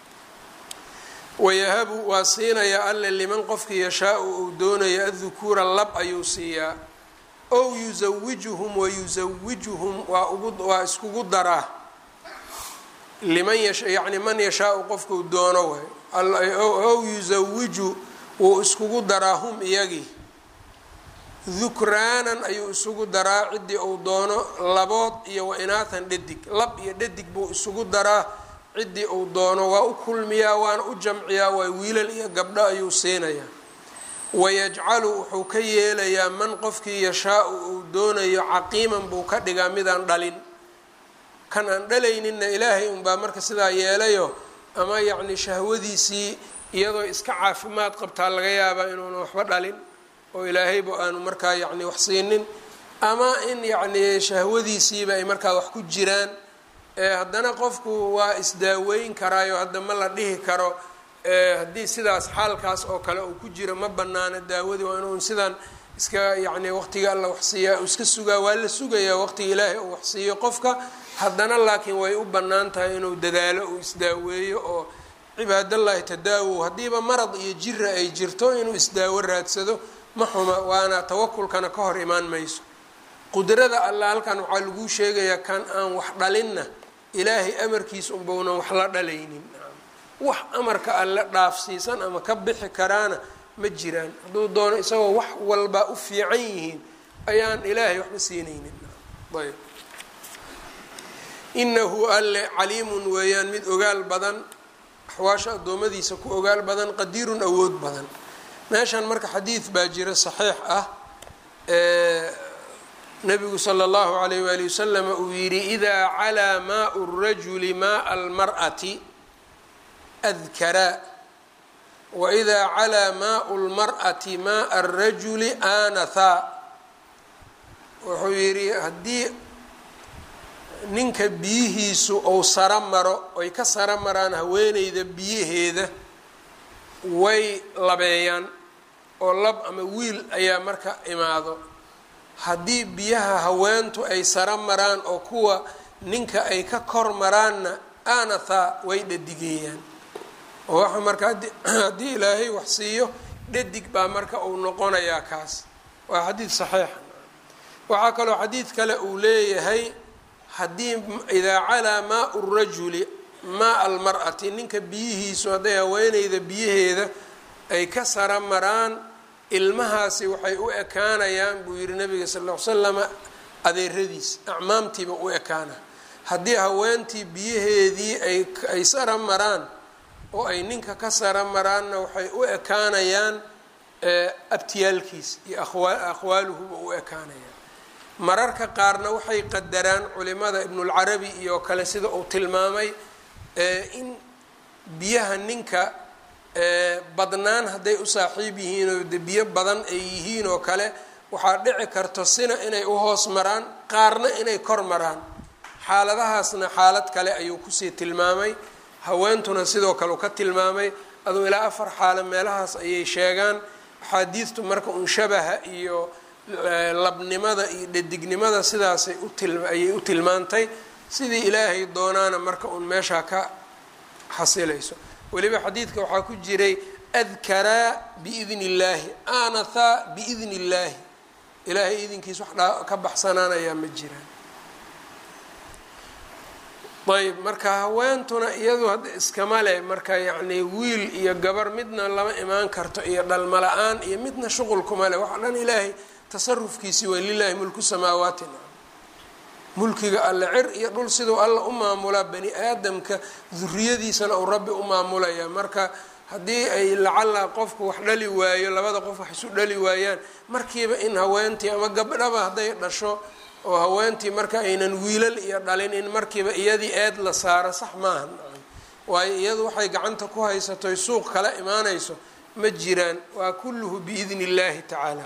wayahabu waa siinayaa alle liman qofkii yashaau uu doonayo addukuura lab ayuu siiyaa ow yusawijuhum wayusawijuhum waa ugu waa iskugu daraa liman yasha yacni man yashaau qofkuu doono waay ow yusawiju wuu iskugu daraa hum iyagii dukraanan ayuu isugu daraa ciddii uu doono labood iyo wa inaathan dhadig lab iyo dhadig buu isugu daraa ciddii uu doono waa u kulmiyaa waana u jamciyaa waa wiilal iyo gabdho ayuu siinayaa wayajcalu wuxuu ka yeelayaa man qofkii yashaa-u uu doonayo caqiiman buu ka dhigaa midaan dhalin kan aan dhalayninna ilaahay unbaa marka sidaa yeelayo ama yacni shahwadiisii iyadoo iska caafimaad qabtaa laga yaabaa inuuna waxba dhalin oo ilaahayba aanu markaa yacni wax siinin ama in yacni shahwadiisiiba ay markaa wax ku jiraan haddana qofku waa isdaaweyn karaayo hadda ma la dhihi karo haddii sidaas xaalkaas oo kale uu ku jiro ma banaana daawadii waa inuu sidaan iska yacni waqtiga alla waxsiiyaa iska sugaa waa la sugayaa waqtiga ilaahay uu waxsiiyo qofka haddana laakiin way u bannaan tahay inuu dadaalo uu isdaaweeyo oo cibaadallahi tadaawow haddiiba marad iyo jira ay jirto inuu isdaawo raadsado ma xuma waana tawakulkana ka hor imaan mayso qudrada alla halkan waxaa laguu sheegayaa kan aan wax dhalinna ilaahay amarkiisa unbaunan wax la dhalaynin wax amarka alle dhaafsiisan ama ka bixi karaana ma jiraan hadduu doono isagoo wax walba u fiican yihiin ayaan ilaahay waxba siinaynin ayb inahu alle caliimun weeyaan mid ogaal badan axwaasha addoommadiisa ku ogaal badan qadiirun awood badan meeshan marka xadiid baa jira saxiix ah nabigu sala allahu alayh waali wasalama uu yidhi idaa calaa maau rajuli maaa almar'ati adkaraa waidaa calaa maau lmar'ati maaa arajuli aanathaa wuxuu yidhi haddii ninka biyihiisu ou saro maro oy ka saro maraan haweeneyda biyaheeda way labeeyaan oo lab ama wiil ayaa marka imaado haddii biyaha haweentu ay saro maraan oo kuwa ninka ay ka kor maraanna aanathaa way dhadigeeyaan oo waxa marka haddii ilaahay wax siiyo dhadig baa marka uu noqonayaa kaas waa xadiid saxiixa waxaa kaloo xadiid kale uu leeyahay haddii idaa calaa maau rajuli maaa almar'ati ninka biyihiisu hadday haweeneyda biyaheeda ay ka saro maraan ilmahaasi waxay u ekaanayaan buu yihi nabiga sal ll ly slama adeeradiis acmaamtiiba u ekaana haddii haweentii biyaheedii ay ay saro maraan oo ay ninka ka saro maraanna waxay u ekaanayaan abtiyaalkiis iyo aqwaaluhuba u ekaanayaan mararka qaarna waxay qadaraan culimada ibnulcarabi iyo kale sida uu tilmaamay in biyaha ninka badnaan hadday u saaxiib yihiin oo de biyo badan ay yihiin oo kale waxaa dhici karto sina inay u hoos maraan qaarna inay kor maraan xaaladahaasna xaalad kale ayuu kusii tilmaamay haweentuna sidoo kale u ka tilmaamay aduu ilaa afar xaalo meelahaas ayay sheegaan axaadiidtu marka un shabaha iyo labnimada iyo dhadignimada sidaasay uayay u tilmaantay sidii ilaahay doonaana marka un meeshaa ka xasilayso weliba xadiidka waxaa ku jiray adkaraa biidni illaahi aanathaa biidni illaahi ilaahay idinkiis wax dhaa ka baxsanaanayaa ma jiraan ayb marka haweentuna iyadu hadda iskama le marka yacni wiil iyo gabar midna lama imaan karto iyo dhalma la-aan iyo midna shuqulkuma le waxa dhan ilaahay tasarufkiisii waa lilaahi mulku samaawatina mulkiga alle cir iyo dhul siduu alla u maamulaa bani aadamka duriyadiisana uu rabbi u maamulaya marka haddii ay lacala qofku wax dhali waayo labada qof wax isu dhali waayaan markiiba in haweentii ama gabdhaba hadday dhasho oo haweentii marka aynan wiilal iyo dhalin in markiiba iyadii eed la saaro sax maaha waayo iyadu waxay gacanta ku haysatoy suuq kala imaanayso ma jiraan waa kulluhu biidni illaahi tacaala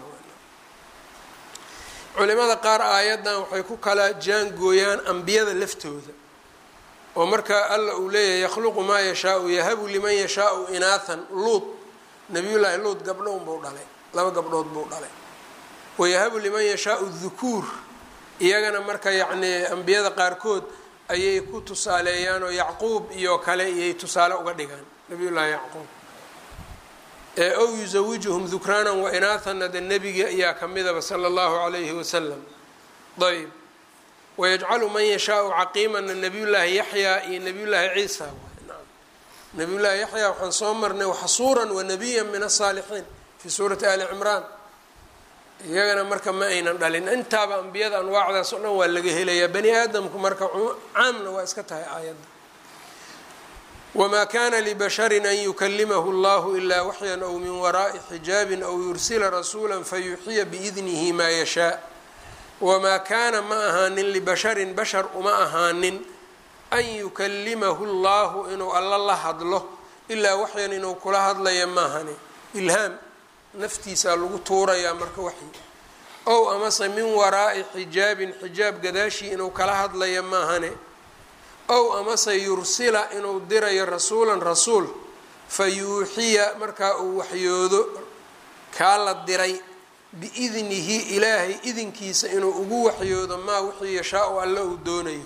culimada qaar aayaddan waxay ku kala jaangooyaan ambiyada laftooda oo marka alla uu leeyahay yakhluqu maa yashaau yahabu liman yashaau inaathan luud nabiyullaahi luud gabdho unbuu dhalay laba gabdhood buu dhalay wayahabu liman yashaau dhukuur iyagana marka yacnii ambiyada qaarkood ayay ku tusaaleeyaan oo yacquub iyo kale iyay tusaale uga dhigaan nabiyullaahi yacquub ow yusawijuhum dukraanan wa inaathanna de nebiga ayaa ka midaba sala allahu calayhi wasalam ayb wayajcalu man yashaau caqiimanna nabiyullaahi yaxyaa iyo nabiyullaahi ciisa naam nabiyullaahi yaxyaa waxaan soo marnay waxasuuran wa nabiyan min asaalixiin fii suurati ali cimraan iyagana marka ma aynan dhalin. intaaba ambiyada anwaacdaas oo dhan waa laga helayaa. bani aadamku marka caamna waa iska tahay aayadda. wamaa kana libasharin an yukalimahu allahu ilaa waxyan aw min waraa'i xijaabin aw yursila rasuula fayuuxiya biidnihi maa yashaa. wamaa kaana ma ahaanin libasharin bashar uma ahaanin an yukalimahu allahu inuu alla la hadlo ilaa waxyan inuu kula hadlaya maahane. ilhaam naftiisaa lagu tuurayaa marka waxyi. ow amase min waraa'i xijaabin xijaab gadaashii inuu kala hadlaya maahane. ow amase yursila inuu dirayo rasuulan rasuul fayuuxiya markaa uu waxyoodo kaa la diray biidnihi ilaahay idinkiisa inuu ugu waxyoodo maa wixii yashaa-u alle uu doonayo.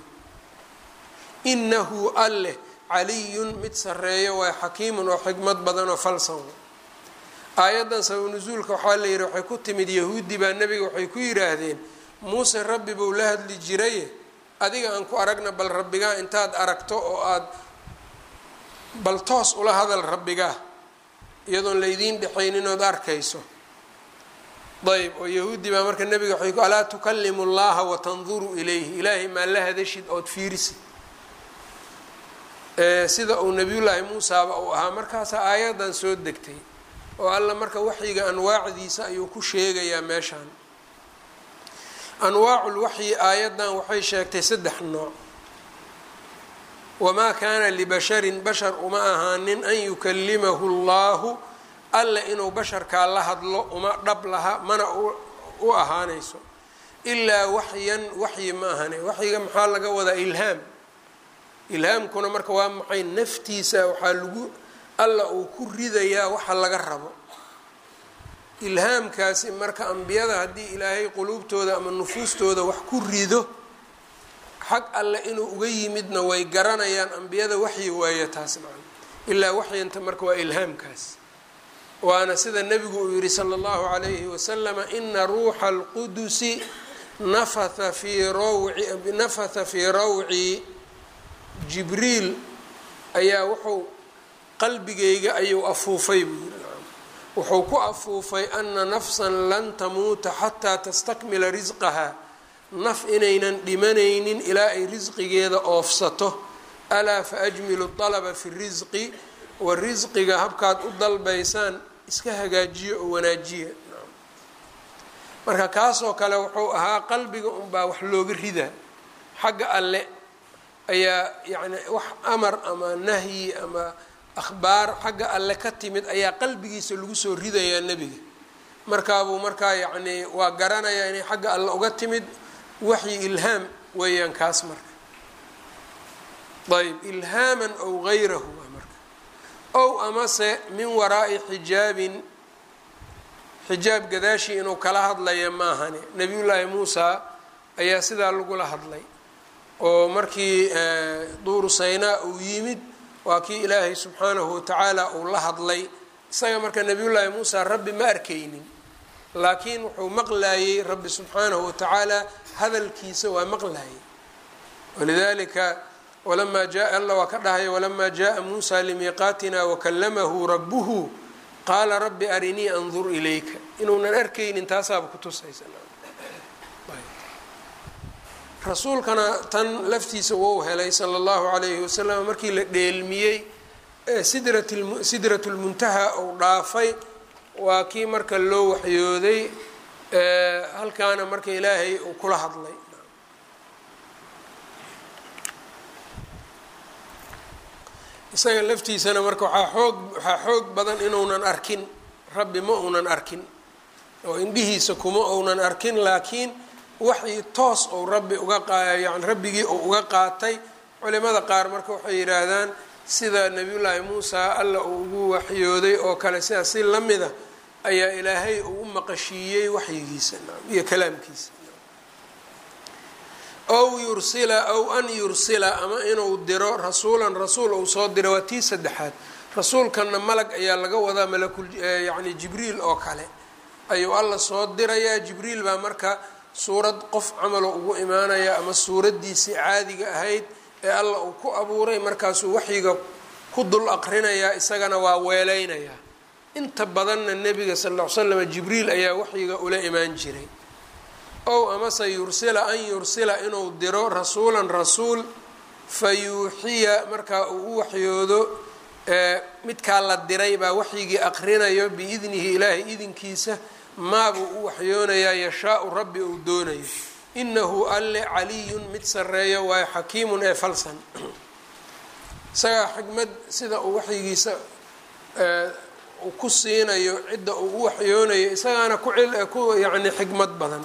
inahu alleh caliyun mid sarreeyo waa xakiimun oo xikmad badan oo falsan. aayaddan sabab nusuulka waxaa la yidhi waxay ku timid yahuudi baa nebiga waxay ku yidhaahdeen muuse rabbi buu la hadli jiraye adiga aan ku aragna bal rabbigaa intaad aragto oo aada bal toos ula hadal rabbigaa iyadoon laydiin dhexaynin ood arkayso. ayb oo yahuudi baa marka nebiga waxay ku alaa tukalimu llaha watanduru ilayhi ilaahay maa la hadashid ood fiirisid sida uu nabiyullaahi muusaaba uu ahaa. markaasaa aayaddan soo degtay oo alla marka waxyiga anwaacdiisa ayuu ku sheegayaa meeshaan. anwaacul waxyi aayaddan waxay sheegtay saddex nooc. wamaa kaana libasharin bashar uma ahaanin an yukalimahu allahu alla inuu basharkaa la hadlo uma dhab laha mana u ahaanayso ilaa waxyan waxyi ma ahane. waxyiga maxaa laga wadaa? ilhaam. ilhaamkuna marka waa maxay? naftiisa waxaa lagu alla uu ku ridayaa waxa laga rabo. ilhaamkaasi marka ambiyada haddii ilaahay quluubtooda ama nufuustooda wax ku rido xag alle inuu uga yimidna way garanayaan. ambiyada waxyi waaye taas macna. ilaa waxyanta marka waa ilhaamkaas. waana sida nebigu uu yihi sala allahu calayhi wasalama ina ruuxa alqudusi nafatha fii rawci nafatha fii rawci jibriil ayaa wuxuu qalbigayga ayuu afuufay buu yiri. wuxuu ku afuufay ana nafsan lan tamuuta xataa tastakmila risqaha naf inaynan dhimanaynin ilaa ay risqigeeda oofsato. alaa faajmilu dalaba fi risqi wa risqiga habkaad u dalbaysaan iska hagaajiyo oo wanaajiya. marka kaasoo kale wuxuu ahaa qalbiga unbaa wax looga ridaa. xagga alle ayaa yacni wax amar ama nahyi ama akhbaar xagga alle ka timid ayaa qalbigiisa lagu soo ridayaa nebiga. markaabuu markaa yacnii waa garanayaa inay xagga alle uga timid waxyi ilhaam weeyaan kaas marka. ayb ilhaaman ow gayrahu waa marka. ow amase min waraa'i xijaabin xijaab gadaashii inuu kala hadlaya maahane. nebiyullaahi muusa ayaa sidaa lagula hadlay oo markii duuru saynaa uu yimid waa kii ilaahay subxaanahu watacaala uu la hadlay. isaga marka nebiyullaahi muusa rabbi ma arkaynin laakiin wuxuu maqlaayey rabbi subxaanahu watacaala hadalkiisa waa maqlaayey. walidaalika walamaa jaa alla waa ka dhahaya walamaa jaءa muusa limiiqaatina wakalamahu rabuhu qaala rabbi arinii andur ilayka. inuunan arkaynin taasaaba ku tusaysa. rasuulkana tan laftiisa wou helay sala allahu calayhi wasalam markii la dheelmiyey sidrat sidrat lmuntaha ou dhaafay waa kii marka loo waxyooday halkaana marka ilaahay uu kula hadlay. isaga laftiisana marka waxaa xoog waxaa xoog badan inuunan arkin rabbi ma uunan arkin oo indhihiisa kuma uunan arkin laakiin waxii toos ou rabbi uga yani rabbigii uu uga qaatay. culimada qaar marka waxay yidhaahdaan sida nebiyullaahi muusa alla uu ugu waxyooday oo kale sidaas si la mida ayaa ilaahay uu u maqashiiyey waxyigiisa iyo kalaamkiisa. ow yursila ow an yursila ama inuu diro rasuulan rasuul uu soo diro waa tii saddexaad. rasuulkanna malag ayaa laga wadaa malakul yani jibriil oo kale ayuu alla soo dirayaa. jibriil baa marka suurad qof camalo ugu imaanaya ama suuraddiisii caadiga ahayd ee alla uu ku abuuray markaasuu waxyiga ku dul aqrinayaa isagana waa weeleynayaa inta badanna nebiga sal ll ly slam jibriil ayaa waxyiga ula imaan jiray. ow amase yursila an yursila inuu diro rasuulan rasuul fayuuxiya markaa uu u waxyoodo midkaa la diray baa waxyigii aqrinayo biidnihi ilaahay idinkiisa maabuu u waxyoonayaa yashaau rabbi uu doonayo. inahu alle caliyun mid sareeyo waayo xakiimun ee falsan. isagaa xikmad sida uu waxyigiisa uu ku siinayo cidda uu u waxyoonayo isagaana ku yani xikmad badan.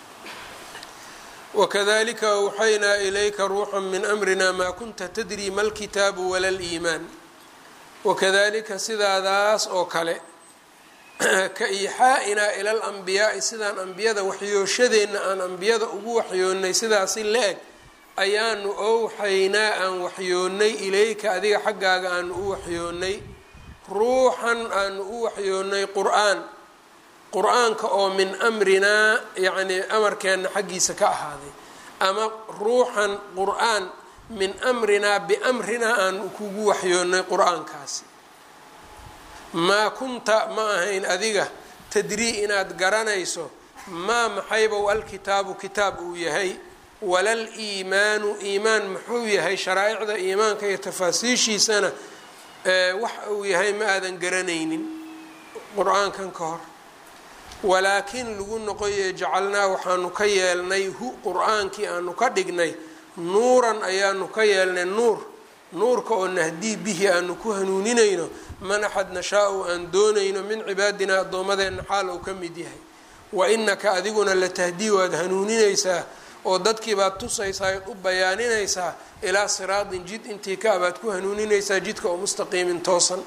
wakadalika awxaynaa ilayka ruuxa min amrina maa kunta tadri ma lkitaabu wala liimaan. wakadalika sidaadaas oo kale ka iixaa-inaa ila alanbiyaai sidaan ambiyada waxyooshadeenna aan ambiyada ugu waxyoonnay sidaasi la-eg ayaanu owxaynaa aan waxyoonnay ilayka adiga xaggaaga aanu u waxyoonnay ruuxan aanu u waxyoonnay qur-aan qur-aanka oo min amrinaa yacnii amarkeenna xaggiisa ka ahaaday ama ruuxan qur-aan min amrinaa biamrinaa aanu kugu waxyoonnay qur-aankaasi. maa kunta ma ahayn adiga tadrii inaad garanayso maa maxaybow alkitaabu kitaab uu yahay walal iimaanu iimaan muxuu yahay sharaa'icda iimaanka iyo tafaasiishiisana wax uu yahay ma aadan garanaynin qur-aankan ka hor. walaakin lagu noqoye jacalnaa waxaanu ka yeelnay hu qur-aankii aanu ka dhignay nuuran ayaanu ka yeelnay nuur nuurka oo nahdii bihi aanu ku hanuuninayno man axad nashaa-u aan doonayno min cibaadina addoommadeenna xaal uu ka mid yahay. wa inaka adiguna la tahdii waad hanuuninaysaa oo dadkii baad tusaysaa ood u bayaaninaysaa ilaa siraatin jid intii ka abaad ku hanuuninaysaa jidka oo mustaqiimin toosan.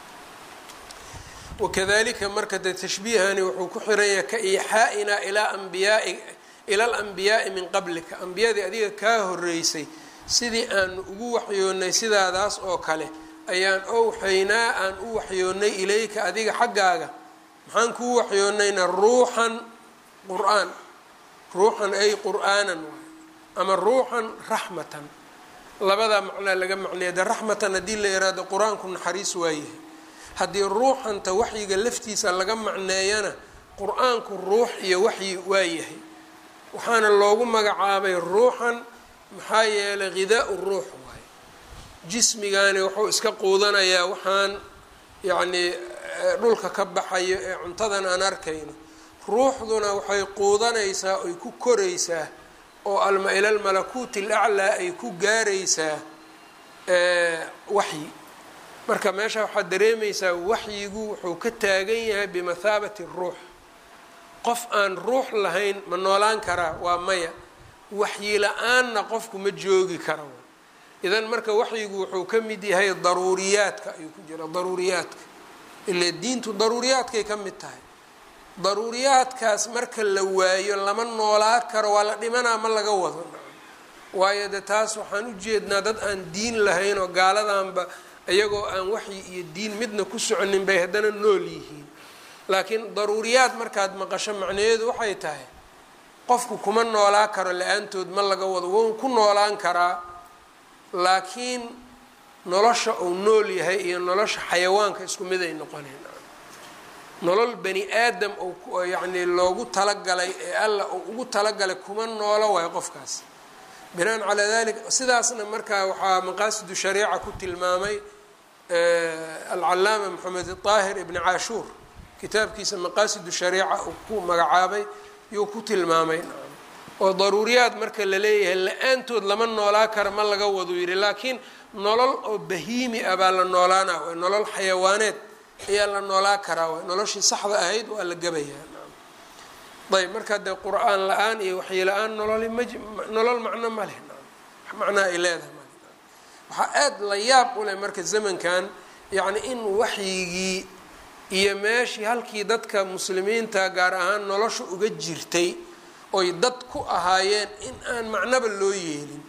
wakadalika marka dee tashbiihani wuxuu ku xiran yahay ka iixaa-inaa ilaa ambiyaai ila alanbiyaai min qablika ambiyadii adiga kaa horeysay sidii aan ugu waxyoonnay sidaadaas oo kale ayaan owxaynaa aan u waxyoonnay ilayka adiga xaggaaga maxaan kuu waxyoonnayna ruuxan qur-aan ruuxan ay qur-aanan waay ama ruuxan raxmatan labadaa macnaa laga macneeya de raxmatan haddii la yiraahdo qur-aanku naxariis waayahay haddii ruuxanta waxyiga laftiisa laga macneeyana qur-aanku ruux iyo waxyi waayahay waxaana loogu magacaabay ruuxan maxaa yeelay ghidaa-u ruux waaye jismigaani wuxuu iska quudanayaa waxaan yacnii dhulka ka baxayo ee cuntadan aan arkayno. ruuxduna waxay quudanaysaa oy ku koraysaa oo alma ila almalakuuti alaclaa ay ku gaaraysaa waxyi. marka meesha waxaad dareemaysaa waxyigu wuxuu ka taagan yahay bimathaabati ruux. qof aan ruux lahayn ma noolaan karaa? waa maya. waxyi la-aanna qofku ma joogi kara. idan marka waxyigu wuxuu ka mid yahay daruuriyaadka ayuu ku jira daruuriyaadka ile diintu daruuriyaadkay ka mid tahay. daruuriyaadkaas marka la waayo lama noolaa karo waa la dhimanaa ma laga wado. waayo de taas waxaan u jeednaa dad aan diin lahayn oo gaaladanba iyagoo aan waxyi iyo diin midna ku soconin bay haddana nool yihiin. laakiin daruuriyaad markaad maqasho macnaheedu waxay tahay qofku kuma noolaa karo la-aantood ma laga wado. wou ku noolaan karaa laakiin nolosha uu nool yahay iyo nolosha xayawaanka isku mid ay noqoneen. nolol bani aadam oo yacnii loogu talagalay ee alla uu ugu talagalay kuma noolo waayo qofkaas. binaan calaa dalik sidaasna markaa waxaa maqaasidu shariica ku tilmaamay alcalaama maxamed aahir ibni caashuur kitaabkiisa maqaasidu shariica uu ku magacaabay yuu ku tilmaamay oo daruuriyaad marka la leeyahay la-aantood lama noolaa kara ma laga wadu yidhi. laakiin nolol oo bahiimi ah baa la noolaana waay nolol xayawaaneed ayaa la noolaa karaa waay noloshii saxda ahayd waa la gabayaa. ayb markaa dee qur-aan la-aan iyo waxyi la-aan nololi ma nolol macno ma leh macnaa ay leedahay mal waxaa aada la yaab u leh marka zamankan yacni in waxyigii iyo meeshii halkii dadka muslimiinta gaar ahaan nolosha uga jirtay oy dad ku ahaayeen in aan macnoba loo yeelin.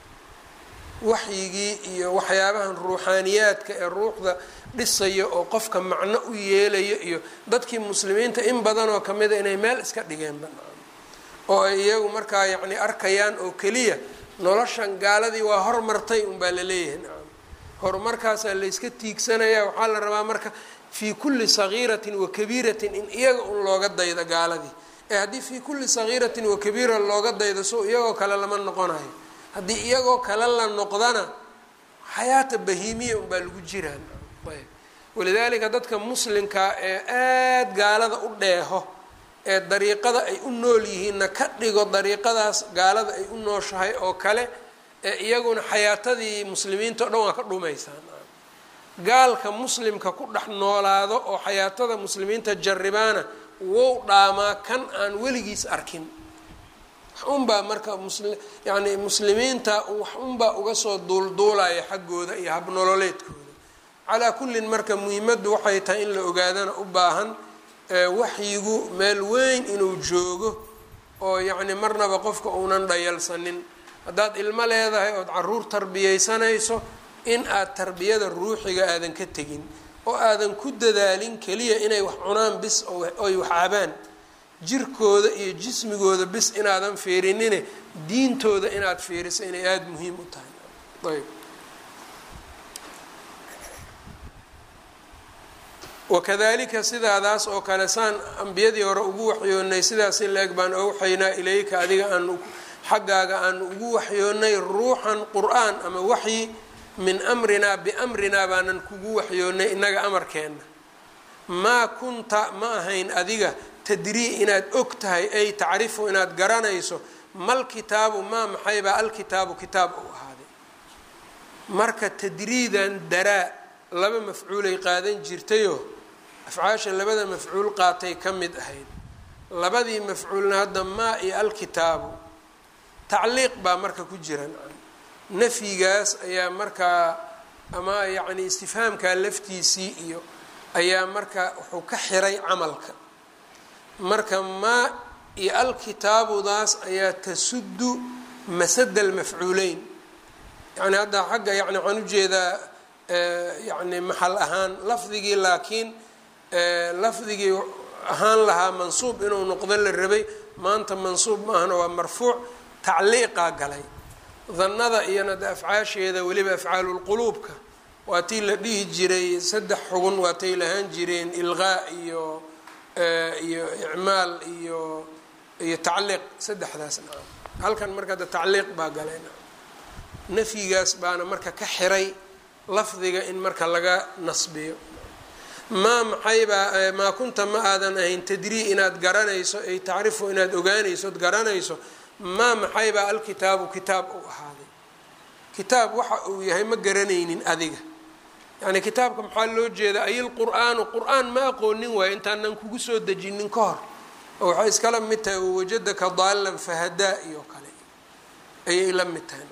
waxyigii iyo waxyaabahan ruuxaaniyaadka ee ruuxda dhisaya oo qofka macno u yeelaya iyo dadkii muslimiinta in badan oo kamida inay meel iska dhigeenba oo ay iyagu markaa yacni arkayaan oo keliya noloshan gaaladii waa hormartay unbaa la leeyahay nacam horumarkaasaa layska tiigsanayaa. waxaa la rabaa marka fii kulli sagiiratin wa kabiiratin in iyaga un looga daydo gaaladii. ee haddii fii kulli sagiiratin wa kabiira looga daydo so iyagoo kale lama noqonayo. haddii iyagoo kale la noqdana xayaata bahiimiya unbaa lagu jiraan. ayb walidaalika dadka muslimkaa ee aada gaalada u dheeho ee dariiqada ay u nool yihiinna ka dhigo dariiqadaas gaalada ay u nooshahay oo kale ee iyaguna xayaatadii muslimiinta o dhan waa ka dhumaysaan. gaalka muslimka ku dhex noolaado oo xayaatada muslimiinta jarribaana wou dhaamaa kan aan weligiis arkin. wax unbaa marka musli yacni muslimiinta wax unbaa uga soo duulduulaya xaggooda iyo habnololeedkooda. calaa kullin marka muhiimaddu waxay tahay in la ogaadana u baahan waxyigu meel weyn inuu joogo oo yacni marnaba qofka uunan dhayalsanin. haddaad ilmo leedahay ood caruur tarbiyaysanayso in aad tarbiyada ruuxiga aadan ka tegin oo aadan ku dadaalin keliya inay wax cunaan bis oy wax cabaan, jirkooda iyo jismigooda bis inaadan fiirinine diintooda inaad fiiriso inay aada muhiim u tahay. ayb wakadalika sidaadaas oo kale saan ambiyadii hore ugu waxyoonnay sidaas in la-eg baan awxaynaa ilayka adiga aan xaggaaga aan ugu waxyoonnay ruuxan qur-aan ama waxyi min amrinaa biamrinaa baanan kugu waxyoonnay inaga amarkeenna. maa kunta ma ahayn adiga tadrii inaad og tahay ay tacrifu inaad garanayso mal kitaabu maa maxaybaa alkitaabu kitaab u ahaaday. marka tadriidan daraa laba mafcuulay qaadan jirtayoo afcaasha labada mafcuul qaatay ka mid ahayd. labadii mafcuulna hadda maa iyo alkitaabu tacliiq baa marka ku jiran. nafyigaas ayaa markaa ama yacni istifhaamkaa laftiisii iyo ayaa marka wuxuu ka xiray camalka. marka maa iyo alkitaabudaas ayaa tasuddu masada almafcuuleyn. yani hadda xagga yani waxaan ujeedaa yani maxal ahaan lafdigii laakiin lafdigii ahaan lahaa mansuub inuu noqdo la rabay maanta mansuub maahana waa marfuuc. tacliiqaa galay. dannada iyona de afcaasheeda weliba afcaalulquluubka waa tii la dhihi jiray saddex xugun waatay lahaan jireen ilqaa iyo iyo icmaal iyo iyo tacliiq saddexdaas. naam halkan marka de tacliiq baa galay. nafyigaas baana marka ka xiray lafdiga in marka laga nasbiyo. maa maxaybaa maa kunta ma aadan ahayn tadrii inaad garanayso ay tacrifu inaad ogaanayso od garanayso maa maxaybaa alkitaabu kitaab u ahaaday. kitaab waxa uu yahay ma garanaynin adiga. yani kitaabka maxaa loo jeedaa ay lqur'aanu qur-aan ma aqoonin waayo intaanan kugu soo dejinin ka hor oo waxay iskala mid tahay wawajadaka daalan fahadaa iyo kale ayay la mid tahay.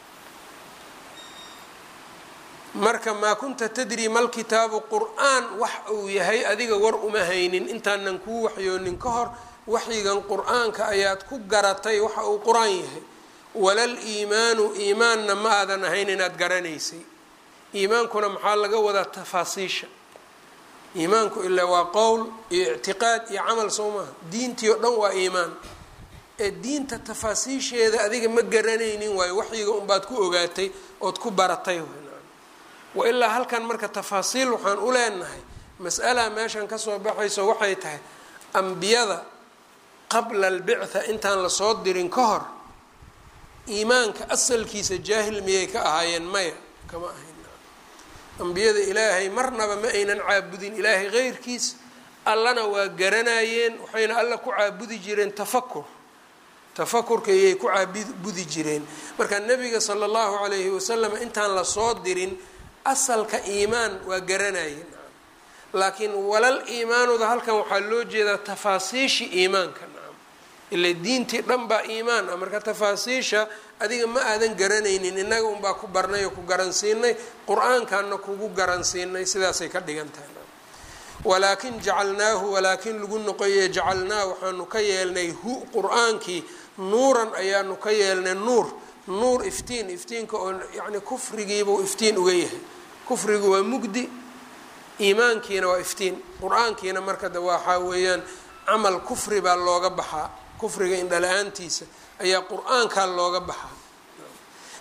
marka maa kunta tadri mal kitaabu qur-aan wax uu yahay adiga war uma haynin intaanan kuu waxyoonin ka hor. waxyigan qur-aanka ayaad ku garatay waxa uu qur-aan yahay. walal iimaanu iimaanna ma aadan ahayn inaad garanaysay. iimaankuna maxaa laga wadaa tafaasiisha. iimaanku ilaa waa qowl iyo ictiqaad iyo camal soo maaha. diintii oo dhan waa iimaan ee diinta tafaasiisheeda adiga ma garanaynin waayo waxyiga unbaad ku ogaatay ood ku baratay. wa ilaa halkan marka tafaasiil waxaan u leenahay mas'ala meeshan kasoo baxayso waxay tahay ambiyada qabla albictha intaan lasoo dirin ka hor iimaanka asalkiisa jaahil miyay ka ahaayeen? maya kama ahayn. ambiyada ilaahay marnaba ma aynan caabudin ilaahay keyrkiis. allana waa garanayeen waxayna alla ku caabudi jireen tafakur. tafakurka ayay ku caabudi jireen. marka nabiga sala allahu calayhi wasalam intaan lasoo dirin asalka iimaan waa garanayeen. laakiin walal iimaanuda halkan waxaa loo jeedaa tafaasiishi iimaanka. ila diintii dhan baa iimaan ah. marka tafaasiisha adiga ma aadan garanaynin innaga unbaa ku barnay oo ku garansiinay qur-aankaana kugu garansiinay sidaasay ka dhigan tahay. walaakin jacalnaahu walaakin lagu noqoye jacalnaa waxaanu ka yeelnay hu qur-aankii nuuran ayaanu ka yeelnay nuur nuur iftiin iftiinka oo yani kufrigiibuu iftiin uga yahay. kufrigu waa mugdi iimaankiina waa iftiin. qur-aankiina marka de waxaa weeyaan camal kufri baa looga baxaa. kufriga indhala-aantiisa ayaa qur-aankaa looga baxaa.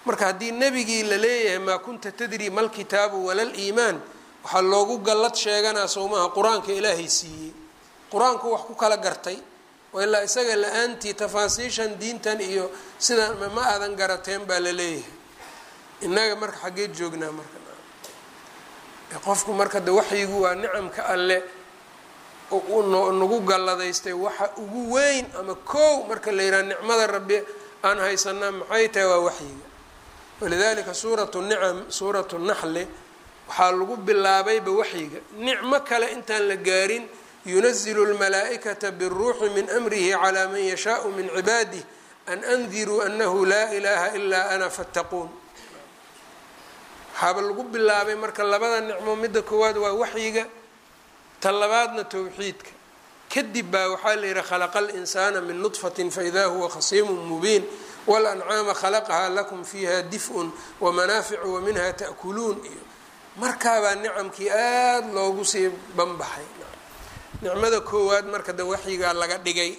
marka haddii nebigii la leeyahay maa kunta tadri mal kitaabu wala liimaan waxaa loogu gallad sheeganaa sowmaha qur-aanka ilaahay siiyey qur-aanku wax ku kala gartay oo ilaa isaga la-aantii tafaasiishan diintan iyo sidaan ma aadan garateen baa la leeyahay. innaga marka xaggee joognaa marka qofku marka de waxyigu waa nicamka alle nagu galladaystay waxa ugu weyn ama koow marka la yidhaha nicmada rabbi aan haysanaa maxay tahay waa waxyiga. walidaalika suuratu nicam suuratu naxli waxaa lagu bilaabayba waxyiga. nicmo kale intaan la gaarin yunazilu lmalaa'ikata biruuxi min amrihi calaa man yashaau min cibaadih an andiruu anahu laa ilaaha ilaa ana fattaquun. waxaaba lagu bilaabay marka labada nicmo midda koowaad waa waxyiga, ta labaadna towxiidka. kadib baa waxaa la yihi khalaqa alinsaana min nudfatin faidaa huwa khasiimun mubiin walancaama khalaqahaa lakum fiiha dif'un wamanaaficu waminha ta'kuluun iyo markaabaa nicamkii aada loogu sii banbaxay. nicmada koowaad marka de waxyigaa laga dhigay.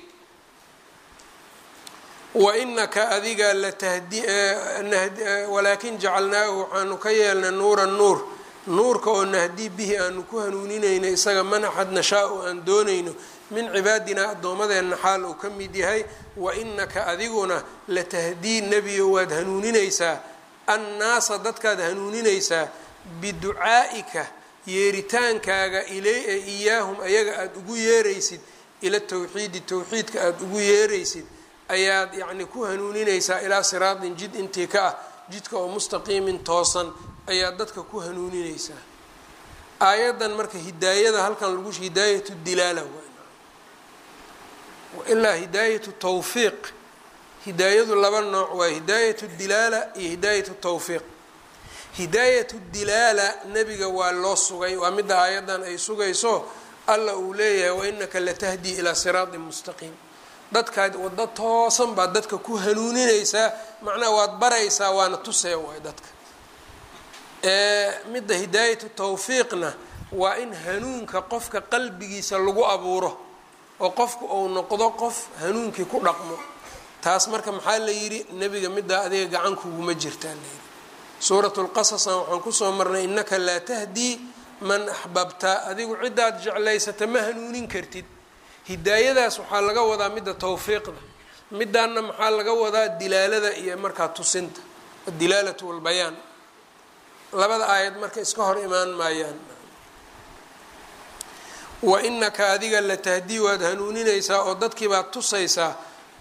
wainaka adiga latahdi walaakin jacalnaahu waxaanu ka yeelnay nuuran nuur nuurka oo nahdii bihi aanu ku hanuuninayno isaga man axad nashaa-u aan doonayno min cibaadinaa addoomadeenna xaal uu ka mid yahay. wainaka adiguna latahdii nebiyo waad hanuuninaysaa annaasa dadkaad hanuuninaysaa biducaa'ika yeeritaankaaga ilay iyaahum ayaga aada ugu yeeraysid ila tawxiidi towxiidka aada ugu yeeraysid ayaad yacni ku hanuuninaysaa ilaa siraatin jid intii ka ah jidka oo mustaqiimin toosan ayaad dadka ku hanuuninaysaa. aayaddan marka hidaayada halkan lagu hidaayatu dilaala ilaa hidaayatu tawfiiq. hidaayadu laba nooc waa hidaayatu dilaala iyo hidaayatu tawfiiq. hidaayatu dilaala nebiga waa loo sugay, waa midda aayaddan ay sugayso alla uu leeyahay wainaka latahdi ilaa siraatin mustaqiim. dadkaad waddo toosan baad dadka ku hanuuninaysaa, macnaha waad baraysaa waana tusee waay dadka. midda hidaayatu tawfiiqna waa in hanuunka qofka qalbigiisa lagu abuuro oo qofku uu noqdo qof hanuunkii ku dhaqmo. taas marka maxaa la yidhi nebiga middaa adiga gacan kuguma jirtaa la yidhi. suuratu lqasasna waxaan kusoo marnay innaka laa tahdii man axbabta, adigu ciddaad jeclaysata ma hanuunin kartid. hidaayadaas waxaa laga wadaa midda tawfiiqda, midaanna maxaa laga wadaa dilaalada iyo markaa tusinta, adilaalatu walbayaan. labada aayad marka iska hor imaan maayaan. wainaka adiga latahdii waad hanuuninaysaa oo dadkii baad tusaysaa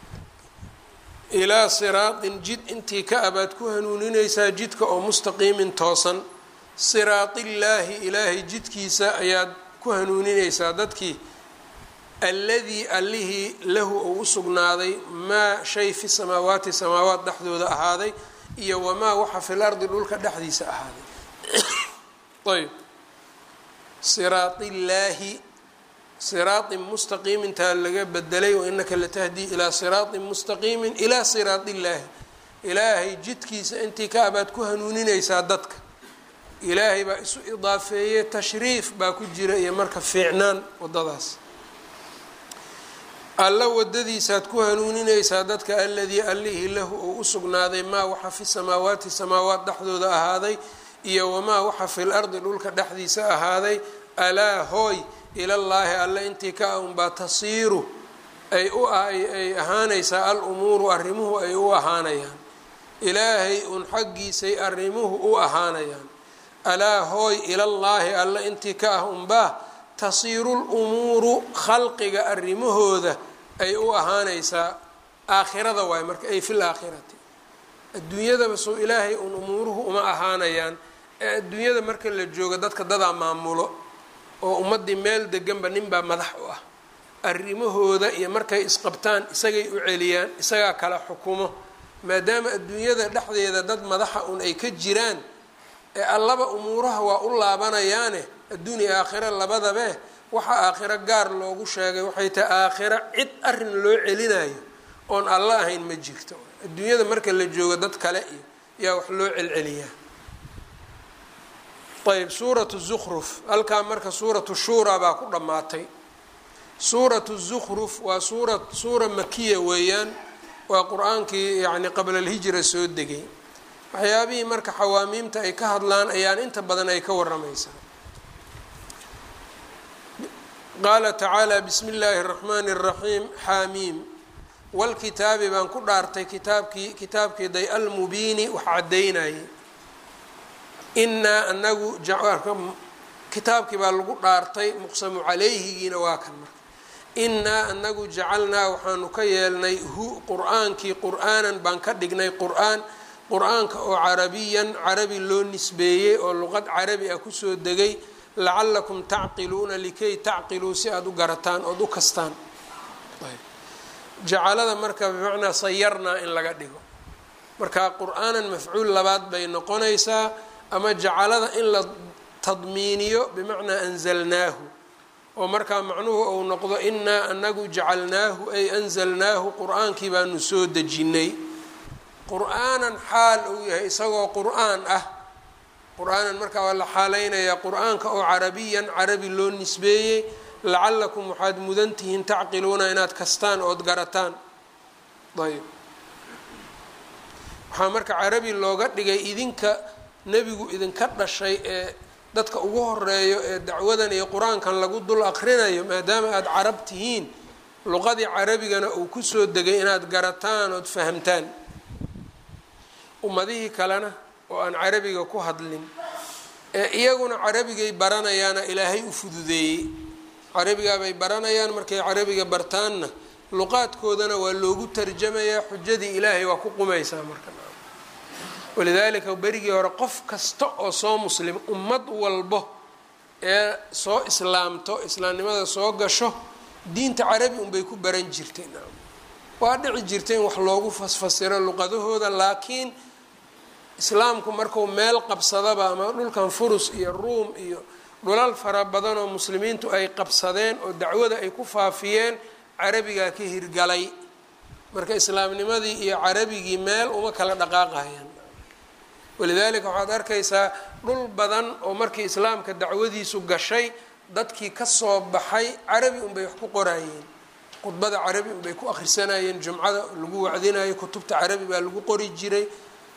ilaa siraatin jid intii ka abaad ku hanuuninaysaa jidka oo mustaqiimin toosan. siraatillaahi ilaahay jidkiisa ayaad ku hanuuninaysaa dadkii alladii allihii lahu uu u sugnaaday maa shay fi samaawaati samaawaat dhexdooda ahaaday iyo wamaa waxa fil ardi dhulka dhexdiisa ahaaday. ayb siraatillaahi siraatin mustaqiimintaa laga bedelay wainaka latahdii ilaa siraatin mustaqiimin ilaa siraatillaahi. ilaahay jidkiisa intii ka abaad ku hanuuninaysaa dadka. ilaahay baa isu idaafeeyey, tashriif baa ku jira iyo marka fiicnaan wadadaas. alla wadadiisaad ku hanuuninaysaa dadka alladii allihii lahu uu u sugnaaday maa waxa fi samaawaati samaawaat dhexdooda ahaaday iyo wamaa waxa fil ardi dhulka dhexdiisa ahaaday. alaa hooy ilallaahi alle intii ka unbaa tasiiru ay u ay ahaanaysaa al umuuru arrimuhu ay u ahaanayaan. ilaahay un xaggiisay arrimuhu u ahaanayaan. alaa hooy ilallaahi alle intii ka ah unbaa tasiiru lumuuru khalqiga arrimahooda ay u ahaanaysaa. aakhirada waay marka ay fil aakhirati. adduunyadaba soo ilaahay un umuuruhu uma ahaanayaan. ee adduunyada marka la joogo dadka dadaa maamulo oo ummadii meel deganba ninbaa madax u ah. arrimahooda iyo markay isqabtaan isagay u celiyaan, isagaa kala xukumo. maadaama adduunyada dhexdeeda dad madaxa un ay ka jiraan ee allaba umuuraha waa u laabanayaane adduun iyo aakhiro labadabe. waxa aakhiro gaar loogu sheegay waxay tahay aakhiro cid arrin loo celinayo oon alla ahayn ma jirto. adduunyada marka la joogo dad kale iyo yaa wax loo celceliyaa. ayb suuratu zukhruf halkaa marka suuratu shuuraa baa ku dhammaatay. suuratu zukhruf waa suura suura makiya weeyaan, waa qur-aankii yacni qabla alhijra soo degay. waxyaabihii marka xawaamiimta ay ka hadlaan ayaan inta badan ay ka waramaysaa. qaala tacaala bismi illaahi الraxmaani الraxiim xaamiim walkitaabi baan ku dhaartay kitaabkii kitaabkii day almubiini wax caddaynayay. inaa anagu kitaabkii baa lagu dhaartay muqsamu calayhigiina waa kan marka inaa anagu jacalnaa waxaanu ka yeelnay hu qur'aankii qur'aanan baan ka dhignay qur'aan qur'aanka oo carabiyan carabi loo nisbeeyey oo luqad carabi ah kusoo degay lacalakum tacqiluuna likay tacqiluu si aada u garataan ood u kastaan. jacalada marka bimacnaa sayarnaa in laga dhigo marka qur'aanan mafcuul labaad bay noqonaysaa ama jacalada in la tadmiiniyo bimacnaa anzalnaahu oo markaa macnuhu uu noqdo inaa anagu jacalnaahu ay anzalnaahu qur'aankii baanu soo dejinnay qur'aanan xaal uu yahay isagoo qur'aan ah. qur'aanan markaa waa la xaalaynayaa qur'aanka oo carabiyan carabi loo nisbeeyey lacalakum waxaad mudan tihiin tacqiluuna inaad kastaan ood garataan. ayb waxaa marka carabi looga dhigay idinka nebigu idinka dhashay ee dadka ugu horeeyo ee dacwadan iyo qur-aankan lagu dul aqrinayo maadaama aada carab tihiin luqadii carabigana uu kusoo degay inaad garataan ood fahamtaan. ummadihii kalena oo aan carabiga ku hadlin ee iyaguna carabigay baranayaana ilaahay u fududeeyey carabigaa bay baranayaan markay carabiga bartaanna luqaadkoodana waa loogu tarjamayaa xujadii ilaahay waa ku qumaysaa marka. walidaalika berigii hore qof kasta oo soo muslim ummad walbo ee soo islaamto islaamnimada soo gasho diinta carabi unbay ku baran jirtay. waa dhici jirtay in wax loogu fasfasiro luqadahooda laakiin islaamku markuu meel qabsadaba ama dhulkan furus iyo ruum iyo dhulal fara badan oo muslimiintu ay qabsadeen oo dacwada ay ku faafiyeen carabigaa ka hirgalay marka islaamnimadii iyo carabigii meel uma kala dhaqaaqayaan. walidaalika waxaad arkaysaa dhul badan oo markii islaamka dacwadiisu gashay dadkii kasoo baxay carabi unbay wax ku qorayeen khudbada carabi unbay ku akhrisanayeen jumcada lagu wacdinayo kutubta carabi baa lagu qori jiray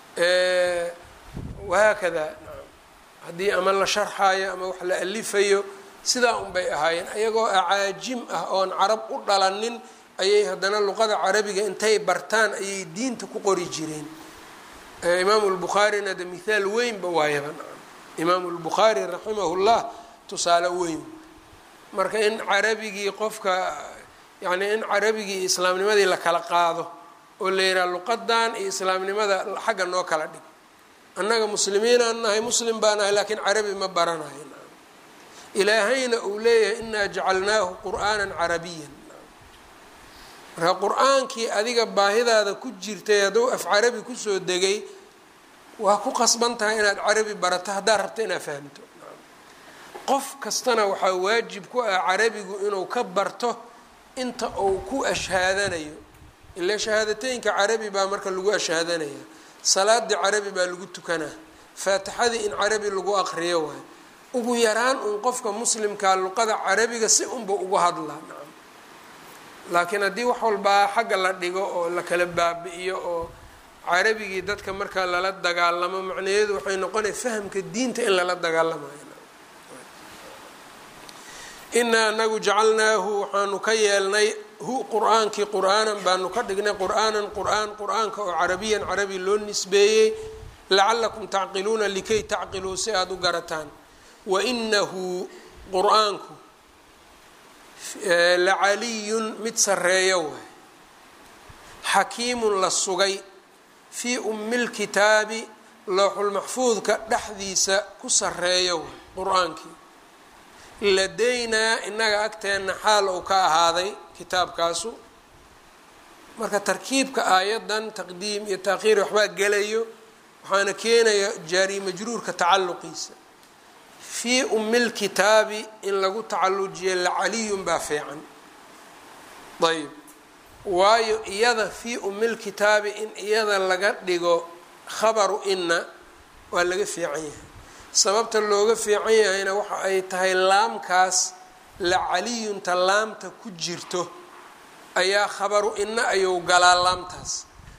wahaakada haddii ama la sharxaayo ama wax la alifayo sidaa unbay ahaayeen ayagoo acaajim ah oon carab u dhalanin ayay haddana luqada carabiga intay bartaan ayay diinta ku qori jireen. imaamu lbukhaarina de mithaal weynba waayaba imaamu lbukhaari raximahullah tusaale weyn marka in carabigii qofka yani in carabigii islaamnimadii la kala qaado oo la yidhaha luqadan iyo islaamnimada xagga noo kala dhig annaga muslimiinaan nahay muslim baa nahay laakiin carabi ma baranayo. ilaahayna uu leeyahay inaa jacalnaahu qur'aanan carabiyan marka qur-aankii adiga baahidaada ku jirtay hadduu af carabi kusoo degay waa ku qasban tahay inaad carabi barato haddaad rabto inaad fahamto. qof kastana waxaa waajib ku ah carabigu inuu ka barto inta uu ku ashhaadanayo ilaa shahaadateynka carabi baa marka lagu ashhaadanaya salaadii carabi baa lagu tukanaa faatixadii in carabi lagu aqriyo waayo ugu yaraan un qofka muslimkaa luqada carabiga si unba ugu hadlaa. laakiin haddii wax walbaa xagga la dhigo oo la kala baabi'iyo oo carabigii dadka markaa lala dagaalamo macnaheedu waxay noqonaya fahamka diinta in lala dagaalamayo. inaa anagu jacalnaahu waxaanu ka yeelnay hu qur-aankii qur-aanan baanu ka dhignay qur-aanan qur-aan qur-aanka oo carabiyan carabi loo nisbeeyey lacalakum tacqiluuna likay tacqiluu si aada u garataan. wainahu qur-aanku lacaliyun mid sareeyo waay xakiimun la sugay fii ummi lkitaabi looxulmaxfuudka dhexdiisa ku sareeyo waay qur-aankii ladaynaa inaga agteenna xaal uu ka ahaaday kitaabkaasu marka tarkiibka aayadan taqdiim iyo taakhiir waxbaa gelayo waxaana keenaya jaari majruurka tacalluqiisa fii ummi lkitaabi in lagu tacallujiyo lacaliyun baa fiican. ayb waayo iyada fii ummi lkitaabi in iyada laga dhigo khabaru ina waa laga fiican yahay sababta looga fiican yahayna waxa ay tahay laamkaas lacaliyunta laamta ku jirto ayaa khabaru ina ayuu galaa laamtaas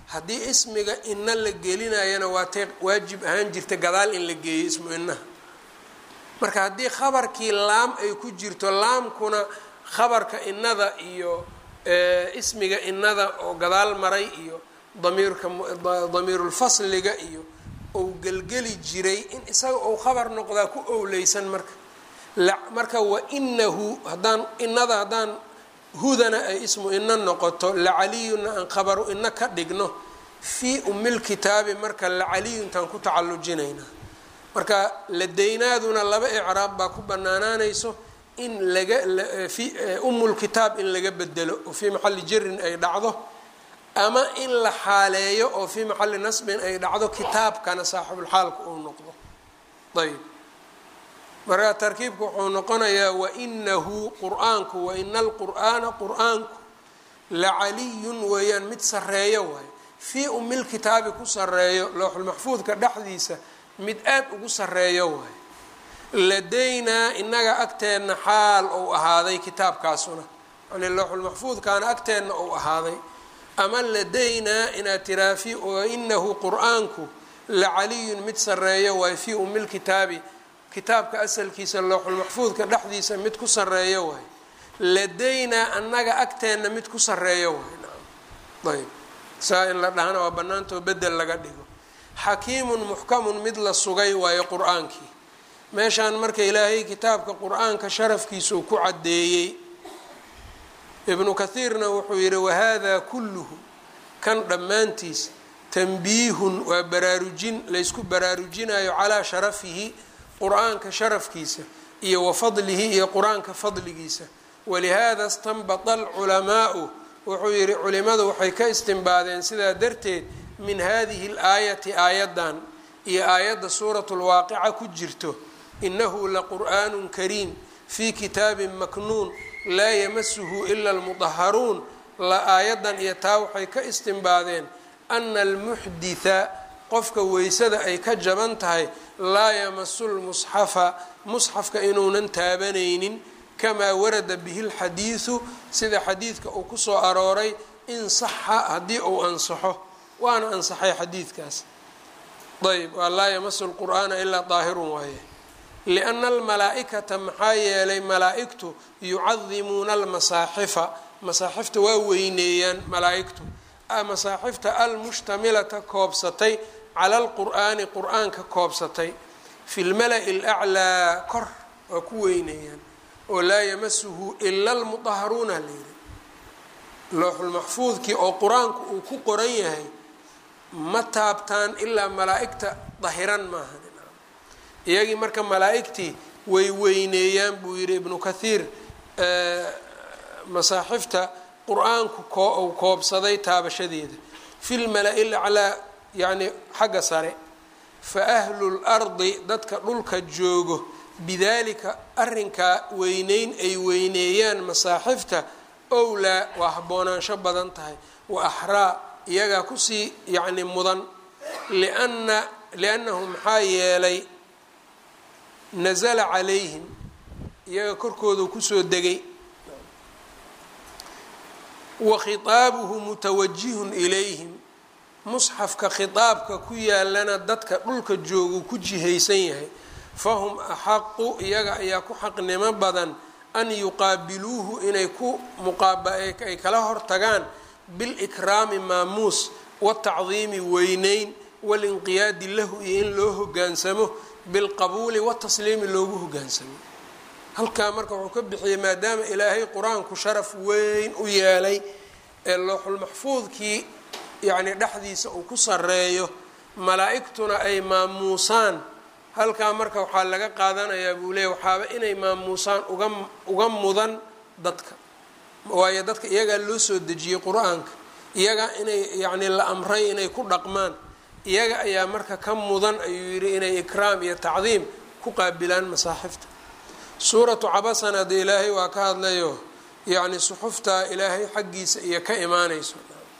haddii ismiga ina la gelinayana waa tay waajib ahaan jirta gadaal in la geeyo ismu inaha marka haddii khabarkii laam ay ku jirto laamkuna khabarka inada iyo ismiga inada oo gadaal maray iyo damiirka damiirulfasliga iyo ou gelgeli jiray in isaga ou khabar noqdaa ku owleysan marka marka wa inahu haddaan inada haddaan hudana ay ismu ina noqoto lacaliyuna aan khabaru ina ka dhigno fii umilkitaabi marka lacaliyuntaan ku tacallujinaynaa marka ladaynaaduna laba icraab baa ku banaanaanayso in laga fi umulkitaab in laga bedelo oo fii maxalli jarin ay dhacdo ama in la xaaleeyo oo fii maxalli nasbin ay dhacdo kitaabkana saaxibulxaalka uu noqdo ayb marka tarkiibku wuxuu noqonayaa wainahu qur-aanku waina alqur'aana qur-aanku lacaliyun weeyaan mid sareeyo waayo fii umilkitaabi ku sareeyo looxulmaxfuudka dhexdiisa mid aad ugu sareeyo waayo ladaynaa inaga agteenna xaal ou ahaaday kitaabkaasuna yani looxulmaxfuudkaana agteenna ou ahaaday ama ladaynaa inaad tiraa fi wainahu qur-aanku lacaliyun mid sareeyo waayo fii umilkitaabi kitaabka asalkiisa looxulmaxfuudka dhexdiisa mid ku sareeyo waayo ladaynaa annaga agteenna mid ku sareeyo waayo ayb saa in la dhahana waa banaantoo bedel laga dhigo xakiimun muxkamun mid la sugay waayo qur-aankii meeshaan marka ilaahay kitaabka qur-aanka sharafkiisuu ku caddeeyey ibnu kathiirna wuxuu yidhi wahada kulluhu kan dhammaantiis tanbiihun waa baraarujin laysku baraarujinayo calaa sharafihi qur-aanka sharafkiisa iyo wa fadlihi iyo qur-aanka fadligiisa walihada stanbata alculamaau wuxuu yidhi culimadu waxay ka istinbaadeen sidaa darteed min hadihi alaayati aayaddan iyo aayadda suuratu lwaaqica ku jirto inahu laqur'aanu kariim fii kitaabin maknuun laa yamasuhu ila almudaharuun la aayaddan iyo taa waxay ka istinbaadeen ana almuxditha qofka weysada ay ka jaban tahay laa yamasu lmusxafa musxafka inuunan taabanaynin kamaa warada bihi lxadiidu sida xadiidka uu kusoo arooray in saxa haddii uu ansaxo waana ansaxay xadiidkaas ayb waa laa yamasu lqur'aana ilaa daahirun waaye liana almalaa-ikata maxaa yeelay malaa-igtu yucadimuuna almasaaxifa masaaxifta waa weyneeyaan malaa-igtu masaaxifta almushtamilata koobsatay cala alqur'aani qur-aanka koobsatay fi lmala-i alaclaa kor waa ku weyneeyaan oo laa yamasuhu ila almudaharuuna layidhi looxulmaxfuudkii oo qur-aanku uu ku qoran yahay ma taabtaan ilaa malaa-igta dahiran maaha iyagii marka malaa-igtii way weyneeyaan buu yidhi ibnu kathiir masaaxifta qur-aanku koo koobsaday taabashadeeda fi lmala-i laclaa yacni xagga sare fa ahlu lardi dadka dhulka joogo bidaalika arrinkaa weyneyn ay weyneeyaan masaaxifta owlaa waa haboonaansho badan tahay wa axraa iyagaa kusii yacni mudan liana liannahu maxaa yeelay nasala calayhim iyaga korkoodu kusoo degay wa khitaabuhu mutawajihun ilayhim musxafka khitaabka ku yaalana dadka dhulka joogu ku jihaysan yahay fahum axaqu iyaga ayaa ku xaqnimo badan an yuqaabiluuhu inay ku muqaabaay kala hortagaan bilikraami maamuus watacdiimi weyneyn walinqiyaadi lahu iyo in loo hogaansamo bilqabuuli watasliimi loogu hogaansamo halkaa marka wuxuu ka bixiyey maadaama ilaahay qur-aanku sharaf weyn u yeelay ee looxulmaxfuudkii yacni dhexdiisa uu ku sareeyo malaa-igtuna ay maamuusaan halkaa marka waxaa laga qaadanayaa buu leeyay waxaaba inay maamuusaan uga uga mudan dadka waayo dadka iyagaa loo soo dejiyey qur-aanka iyagaa inay yacni la amray inay ku dhaqmaan iyaga ayaa marka ka mudan ayuu yidhi inay ikraam iyo tacdiim ku qaabilaan masaaxifta suuratu cabasana dee ilaahay waa ka hadlayo yacni suxuftaa ilaahay xaggiisa iyo ka imaanayso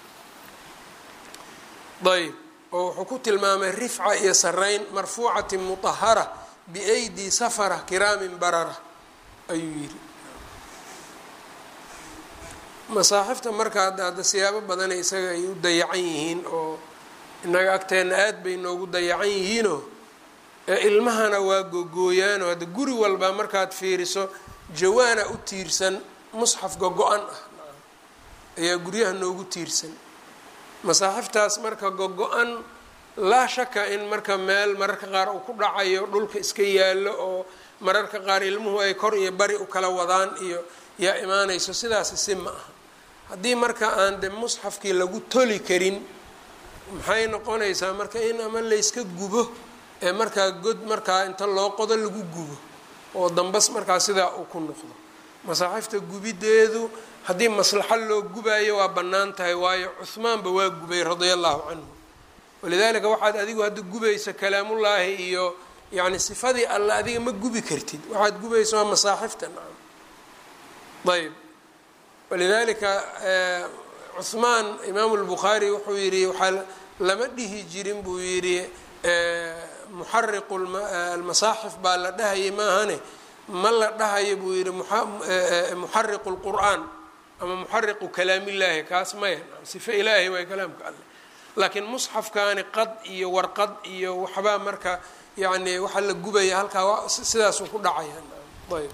ayb oo wuxuu ku tilmaamay rifca iyo sarayn marfuucatin mutahara biaydi safara kiraamin barara ayuu yidhi masaaxifta marka hadda siyaabo badana isaga ay u dayacan yihiin oo innaga agteena aad bay noogu dayacan yihiinoo ilmahana waa gogooyaanoo hadda guri walba markaad fiiriso jawaana u tiirsan musxaf gogo-an ah ayaa guryaha noogu tiirsan. masaaxiftaas marka gogo-an laa shaka in marka meel mararka qaar uu ku dhacayo dhulka iska yaallo oo mararka qaar ilmuhu ay kor iyo bari u kala wadaan iyo yaa imaanayso, sidaasi si ma aha. haddii marka aan de musxafkii lagu toli karin maxay noqonaysaa marka in ama layska gubo ee markaa god markaa inta loo qodo lagu gubo oo dambas markaa sidaa uu ku noqdo. masaaxifta gubideedu haddii maslaxo loo gubaayo waa bannaan tahay, waayo cuhmaanba waa gubay radia allahu canhu. walidaalika waxaad adigu hadda gubaysa kalaamullaahi iyo yacni sifadii alle adiga ma gubi kartid, waxaad gubaysa waa masaaxifta. nacam ayb walidaalika cuhmaan imaamu lbukhaari wuxuu yidhi waxaa lama dhihi jirin buu yidhi muxariqu almasaaxif baa la dhahayay maahane ma la dhahayo buu yidhi muxariqu lqur'aan ama muxariqu kalaamillaahi, kaas maya sife ilaahay waay kalaamka alle. laakiin musxafkaani qad iyo warqad iyo waxbaa marka yani waxaa la gubaya halkaa sidaasuu ku dhacaya. ayb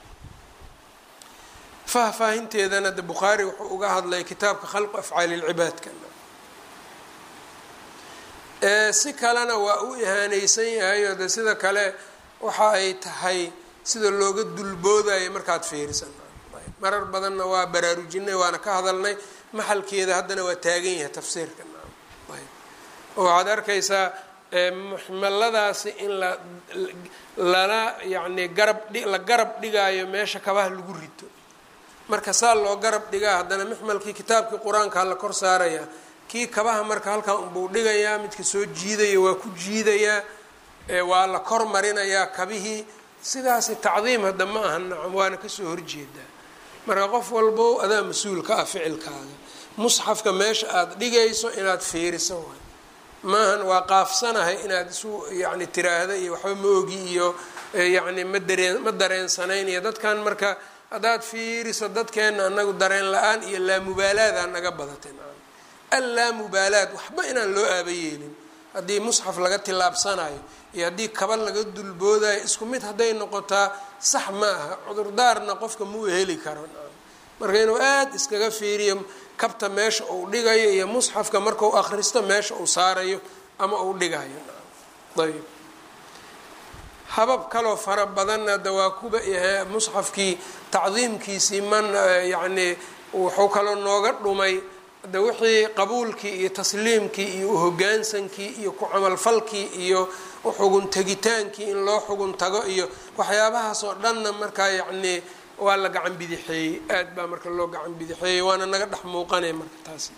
faahfaahinteedana de bukhaari wuxuu uga hadlay kitaabka khalqu afcaali lcibaadka. si kalena waa u ihaaneysan yahay oo de sida kale waxa ay tahay sida looga dulboodayo markaad fiirisan. marar badanna waa baraarujinay waana ka hadalnay maxalkeeda, haddana waa taagan yahay tafsiirka. oo waxaad arkaysaa muxmaladaasi in la lala yani garab la garab dhigaayo meesha kabaha lagu rito, marka saa loo garab dhigaa haddana mixmalkii kitaabkii qur-aanka la kor saaraya, kii kabaha marka halkaa unbuu dhigayaa, midka soo jiidaya waa ku jiidayaa, waa la kor marinayaa kabihii. sidaasi tacdiim hadda ma aha nacam, waana kasoo horjeedaa. marka qof walbo adaa mas-uul ka ah ficilkaaga. musxafka meesha aada dhigayso inaad fiiriso waay, maahan waa qaafsanahay inaad isu yani tiraahda iyo waxba ma ogi iyo yani ma dareen ma dareensanayn iyo dadkan. marka haddaad fiiriso dadkeena anagu dareen la-aan iyo laamubaalaada naga badatay. allaa mubaalaad waxba inaan loo aaba yeelin, haddii musxaf laga tillaabsanayo iyo haddii kaba laga dulboodayo isku mid hadday noqotaa sax ma aha, cudurdaarna qofka muu heli karo. marka inuu aada iskaga fiiriyo kabta meesha uu dhigayo iyo musxafka markau akhristo meesha uu saarayo ama uu dhigayo. ayb habab kaloo fara badanna de waa kuba yahay musxafkii tacdiimkiisii man yacni wuxuu kaloo nooga dhumay de wixii qabuulkii iyo tasliimkii iyo uhogaansankii iyo ku camalfalkii iyo uxugun tegitaankii in loo xugun tago iyo waxyaabahaas oo dhanna markaa yacni waa la gacan bidixeeyey, aad baa marka loo gacan bidixeeyey, waana naga dhex muuqanay marka taasi.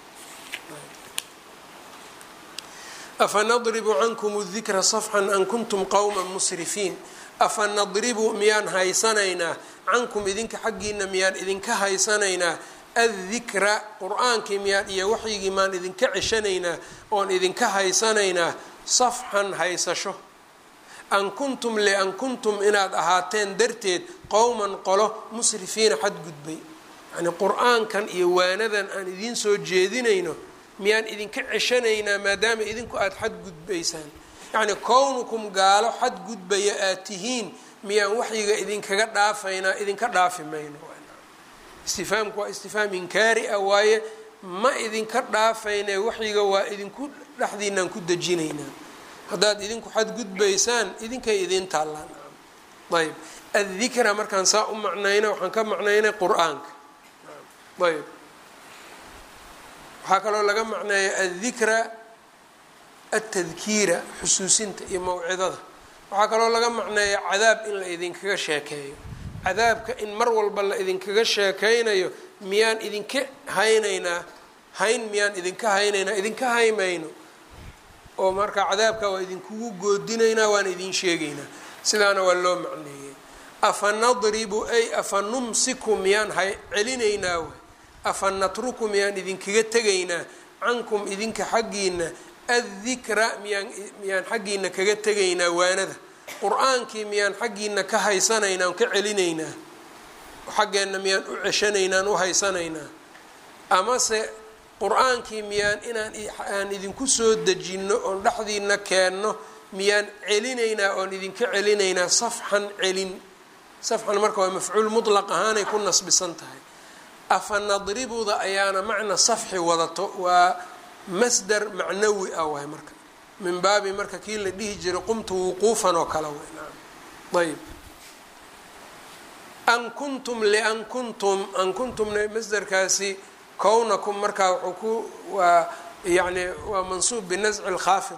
afa nadribu cankum dikra safxan an kuntum qowman musrifiin. afa nadribu miyaan haysanaynaa cankum idinka xaggiina miyaan idinka haysanaynaa addikra qur-aankii miyaan iyo waxyigii maan idinka ceshanaynaa oon idinka haysanaynaa safxan haysasho an kuntum lian kuntum inaad ahaateen darteed qowman qolo musrifiina xadgudbay. yacnii qur-aankan iyo waanadan aan idiin soo jeedinayno miyaan idinka ceshanaynaa maadaama idinku aada xadgudbaysaan. yacnii kownukum gaalo xadgudbaya aad tihiin miyaan waxyiga idinkaga dhaafaynaa, idinka dhaafi mayno. istifaamku waa istifaam inkaari ah waaye, ma idinka dhaafayne waxyiga waa idinku dhexdiinaan ku dejinaynaa. haddaad idinku xadgudbaysaan idinkay idiin taallaan. ayb addikra markaan saa u macnayna waxaan ka macnaynay qur-aanka. ayb waxaa kaloo laga macneeya addikra altadkiira xusuusinta iyo mawcidada. waxaa kaloo laga macneeya cadaab in la idinkaga sheekeeyo. cadaabka in mar walba la idinkaga sheekaynayo miyaan idinka haynaynaa hayn miyaan idinka haynaynaa idinka haymayno, oo marka cadaabka waa idinkugu goodinaynaa waan idin sheegaynaa. sidaana waa loo macneeyey. afa nadribu ay afa numsiku miyaan hay celinaynaa way afa natruku miyaan idinkaga tegaynaa cankum idinka xaggiina addikra miyaan miyaan xaggiina kaga tegaynaa waanada. qur-aankii miyaan xaggiina ka haysanaynaa on ka celinaynaa. xaggeena miyaan u ceshanaynaan u haysanaynaa amase qur-aankii miyaan inaan aan idinku soo dejinno oon dhexdiina keenno miyaan celinaynaa oon idinka celinaynaa safxan celin safxan marka waa mafcuul mutlaq ahaanay ku nasbisan tahay afa nadribuda ayaana macna safxi wadato waa masdar macnawi ah waay marka min baabi marka kii la dhihi jiray qumtu wuquufan oo kale way ayb an kuntum lian kuntum an kuntumna masdarkaasi kownakum markaa wuxuu ku waa yani waa mansuub binasci lkhaafid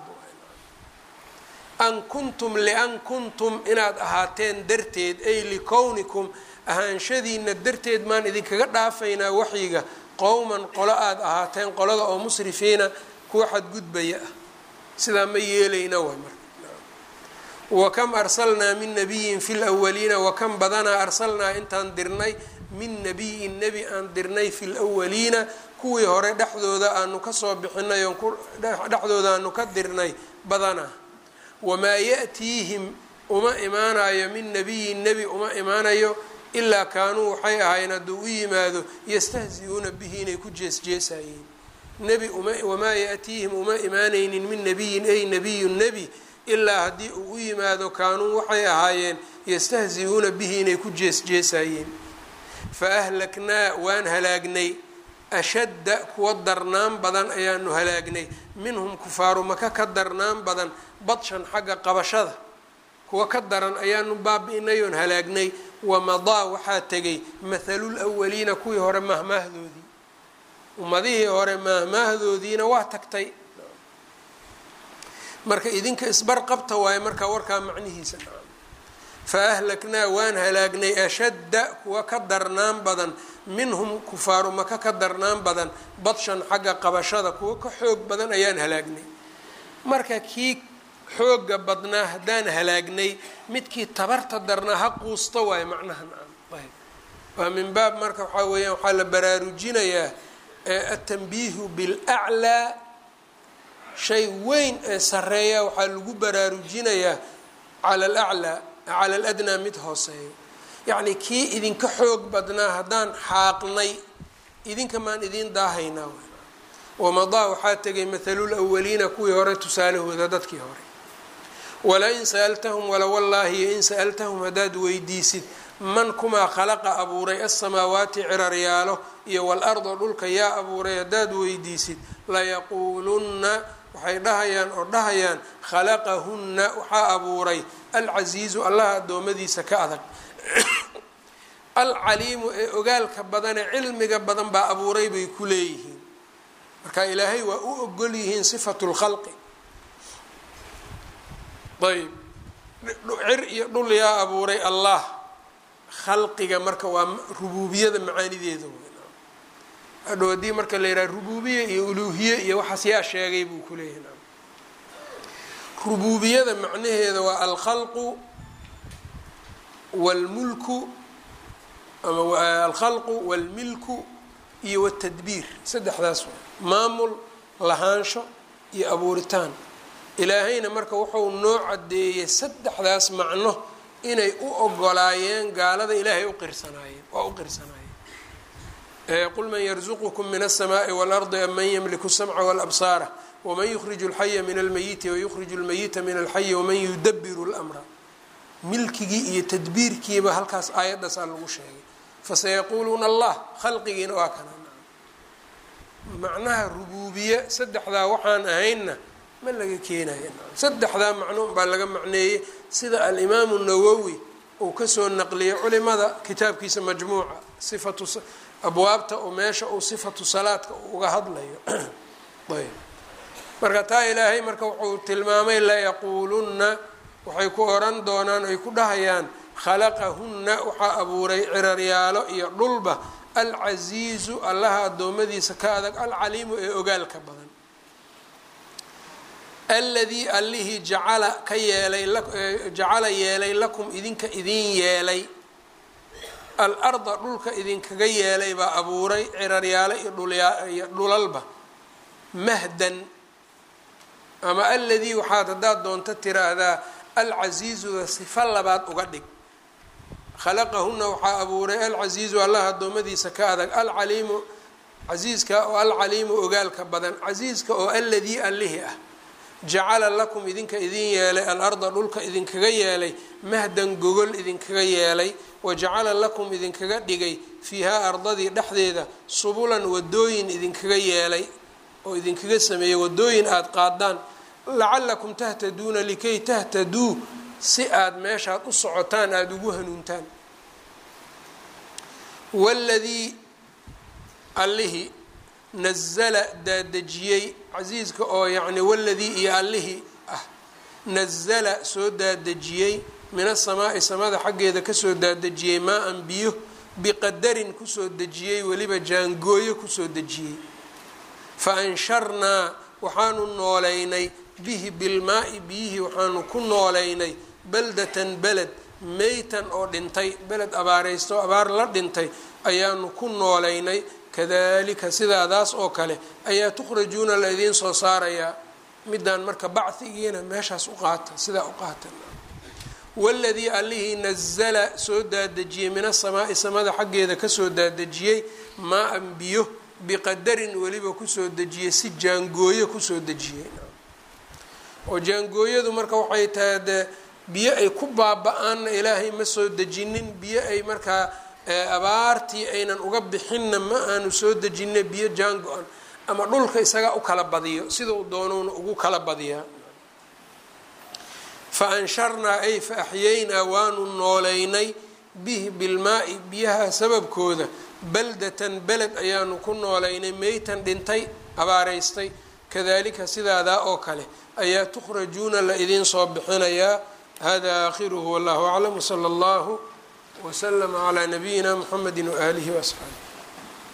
an kuntum lian kuntum inaad ahaateen darteed ay likownikum ahaanshadiina darteed maan idinkaga dhaafaynaa waxyiga qowman qolo aada ahaateen qolada oo musrifiina kuwa xadgudbaya ah sidaa ma yeelayna waa marka wakam arsalnaa min nabiyin fi lwaliina wakam badanaa arsalnaa intaan dirnay min nabiyin nebi aan dirnay fi lwaliina kuwii hore dhexdooda aanu kasoo bixinay oon dhexdooda aanu ka dirnay badanaa wamaa ya'tiihim uma imaanayo min nabiyin nebi uma imaanayo ilaa kaanuu waxay ahaayeen hadduu u yimaado yastahzi-uuna bihi inay ku jeesjeesayeen nebi wamaa ya'tiihim uma imaanaynin min nabiyin ay nabiyun nebi ilaa haddii uu u yimaado kaanuu waxay ahaayeen yastahzi-uuna bihi inay ku jeesjeesayeen fa ahlaknaa waan halaagnay ashadda kuwa darnaan badan ayaanu halaagnay minhum kufaaru maka ka darnaan badan badshan xagga qabashada kuwa ka daran ayaanu baabi'inay oon halaagnay wamadaa waxaa tegay mathalul awaliina kuwii hore mahmaahdoodii ummadihii hore mahmaahdoodiina waa tagtay marka idinka isbarqabta waaye marka warkaa macnihiisa fa ahlaknaa waan halaagnay ashadda kuwa ka darnaan badan minhum kufaaru maka ka darnaan badan badshan xagga qabashada kuwa ka xoog badan ayaan halaagnay marka kii xooga badnaa haddaan halaagnay midkii tabarta darnaa ha quusta waayo macnahan ayb waa min baab marka waxaa weeyaan waxaa la baraarujinayaa atanbiihu bilaclaa shay weyn ee sareeya waxaa lagu baraarujinayaa cala alaclaa cala aladnaa mid hooseeyo yacni kii idinka xoog badnaa haddaan xaaqnay idinka maan idiin daahaynaa wamadaa waxaa tegay mathalul awaliina kuwii hore tusaalahooda dadkii hore walain sa'altahum wala wallaahi in sa'altahum haddaad weydiisid man kumaa khalaqa abuuray asamaawaati ciraryaalo iyo waal-arda dhulka yaa abuuray haddaad weydiisid layaquulunna waxay dhahayaan oo dhahayaan khalaqahunna waxaa abuuray alcasiizu allaha addoommadiisa ka adag alcaliimu ee ogaalka badane cilmiga badan baa abuuray bay ku leeyihiin marka ilaahay waa u ogol yihiin sifatu lkhalqi ayb cir iyo dhul yaa abuuray allah khalqiga marka waa rubuubiyada macaanideeda hadhow haddii marka la yidhaha rubuubiya iyo uluuhiye iyo waxaas yaa sheegay buu ku leeyahay rubuubiyada macnaheeda waa alkhalqu waalmulku ama alkhalqu waalmilku iyo watadbiir saddexdaas maamul lahaansho iyo abuuritaan ilaahayna marka wuxuu noo caddeeyey saddexdaas macno inay u ogolaayeen gaalada ilaahay u qirsanaayeen waa u qirsanaayeen qul man yarzuqukum min الsamaaءi wاlardi am man ymliku الsamca wاlabsaara waman yukhriju اlxaya min almayiti wayukhriju اlmayita min alxayi waman yudabiru اlmra milkigii iyo tadbiirkiiba halkaas aayadaasaa lagu sheegay fasayaquuluuna allah khalqigiina waa kana macnaha rubuubiye saddexdaa waxaan ahaynna ma laga keenaya saddexdaa macno baa laga macneeyey sida alimaamu nawowi uu kasoo naqliyay culimada kitaabkiisa majmuuca sifatu abwaabta oo meesha uu sifatu salaadka uga hadlayo ayb marka taa ilaahay marka wuxuu tilmaamay layaquulunna waxay ku oran doonaan ay ku dhahayaan khalaqahunna waxaa abuuray ciraryaalo iyo dhulba alcasiizu allaha addoommadiisa ka adag alcaliimu ee ogaalka badan aladii allihii jacala ka yeelay jacala yeelay lakum idinka idin yeelay al-arda dhulka idinkaga yeelay baa abuuray ciraryaalo iyo dhuliyo dhulalba mahdan ama aladii waxaad haddaad doonto tiraahdaa alcasiizuda sifo labaad uga dhig khalaqahuna waxaa abuuray alcasiizu allah addoommadiisa ka adag alcaliimu casiiska oo alcaliimu ogaalka badan casiiska oo alladii allihii ah jacala lakum idinka idin yeelay alarda dhulka idinkaga yeelay mahdan gogol idinkaga yeelay wajacala lakum idinkaga dhigay fiihaa ardadii dhexdeeda subulan wadooyin idinkaga yeelay oo idinkaga sameeyey wadooyin aada qaadaan lacalakum tahtaduuna likay tahtaduu si aada meeshaad u socotaan aada ugu hanuuntaan waladii allihii nazala daadejiyey casiiska oo yacni waladii iyo allihii ah nazala soo daadejiyey min asamaa'i samada xaggeeda kasoo daadejiyey maa-an biyo biqadarin kusoo dejiyey weliba jaangooyo kusoo dejiyey fa ansharnaa waxaanu noolaynay bihi bilmaa-i biyihii waxaanu ku noolaynay baldatan beled meytan oo dhintay beled abaaraysto abaar la dhintay ayaanu ku noolaynay kadalika sidaadaas oo kale ayaa tukhrajuuna la idiin soo saarayaa midaan marka bachigiina meeshaas u qaata sidaa u qaata waladii allihii nazala soo daadejiyey min asamaa'i samada xaggeeda kasoo daadejiyey maa-an biyo biqadarin weliba kusoo dejiyey si jaangooyo kusoo dejiyey oo jaangooyadu marka waxay tahay dee biyo ay ku baaba-aanna ilaahay ma soo dejinin biyo ay markaa abaartii aynan uga bixinna ma aanu soo dejina biyo jaango-an ama dhulka isagaa u kala badiyo sidau doonuuna ugu kala badiyaa fa ansharnaa ay fa axyaynaa waanu noolaynay bihi bilmaa-i biyaha sababkooda baldatan beled ayaanu ku noolaynay meytan dhintay abaaraystay kadalika sidaadaa oo kale ayaa tukhrajuuna la idiin soo bixinayaa hada aakhiruhu wallahu aclam wsala allahu wslama calaa nabiyina mxamedi waaalihi waasxaabi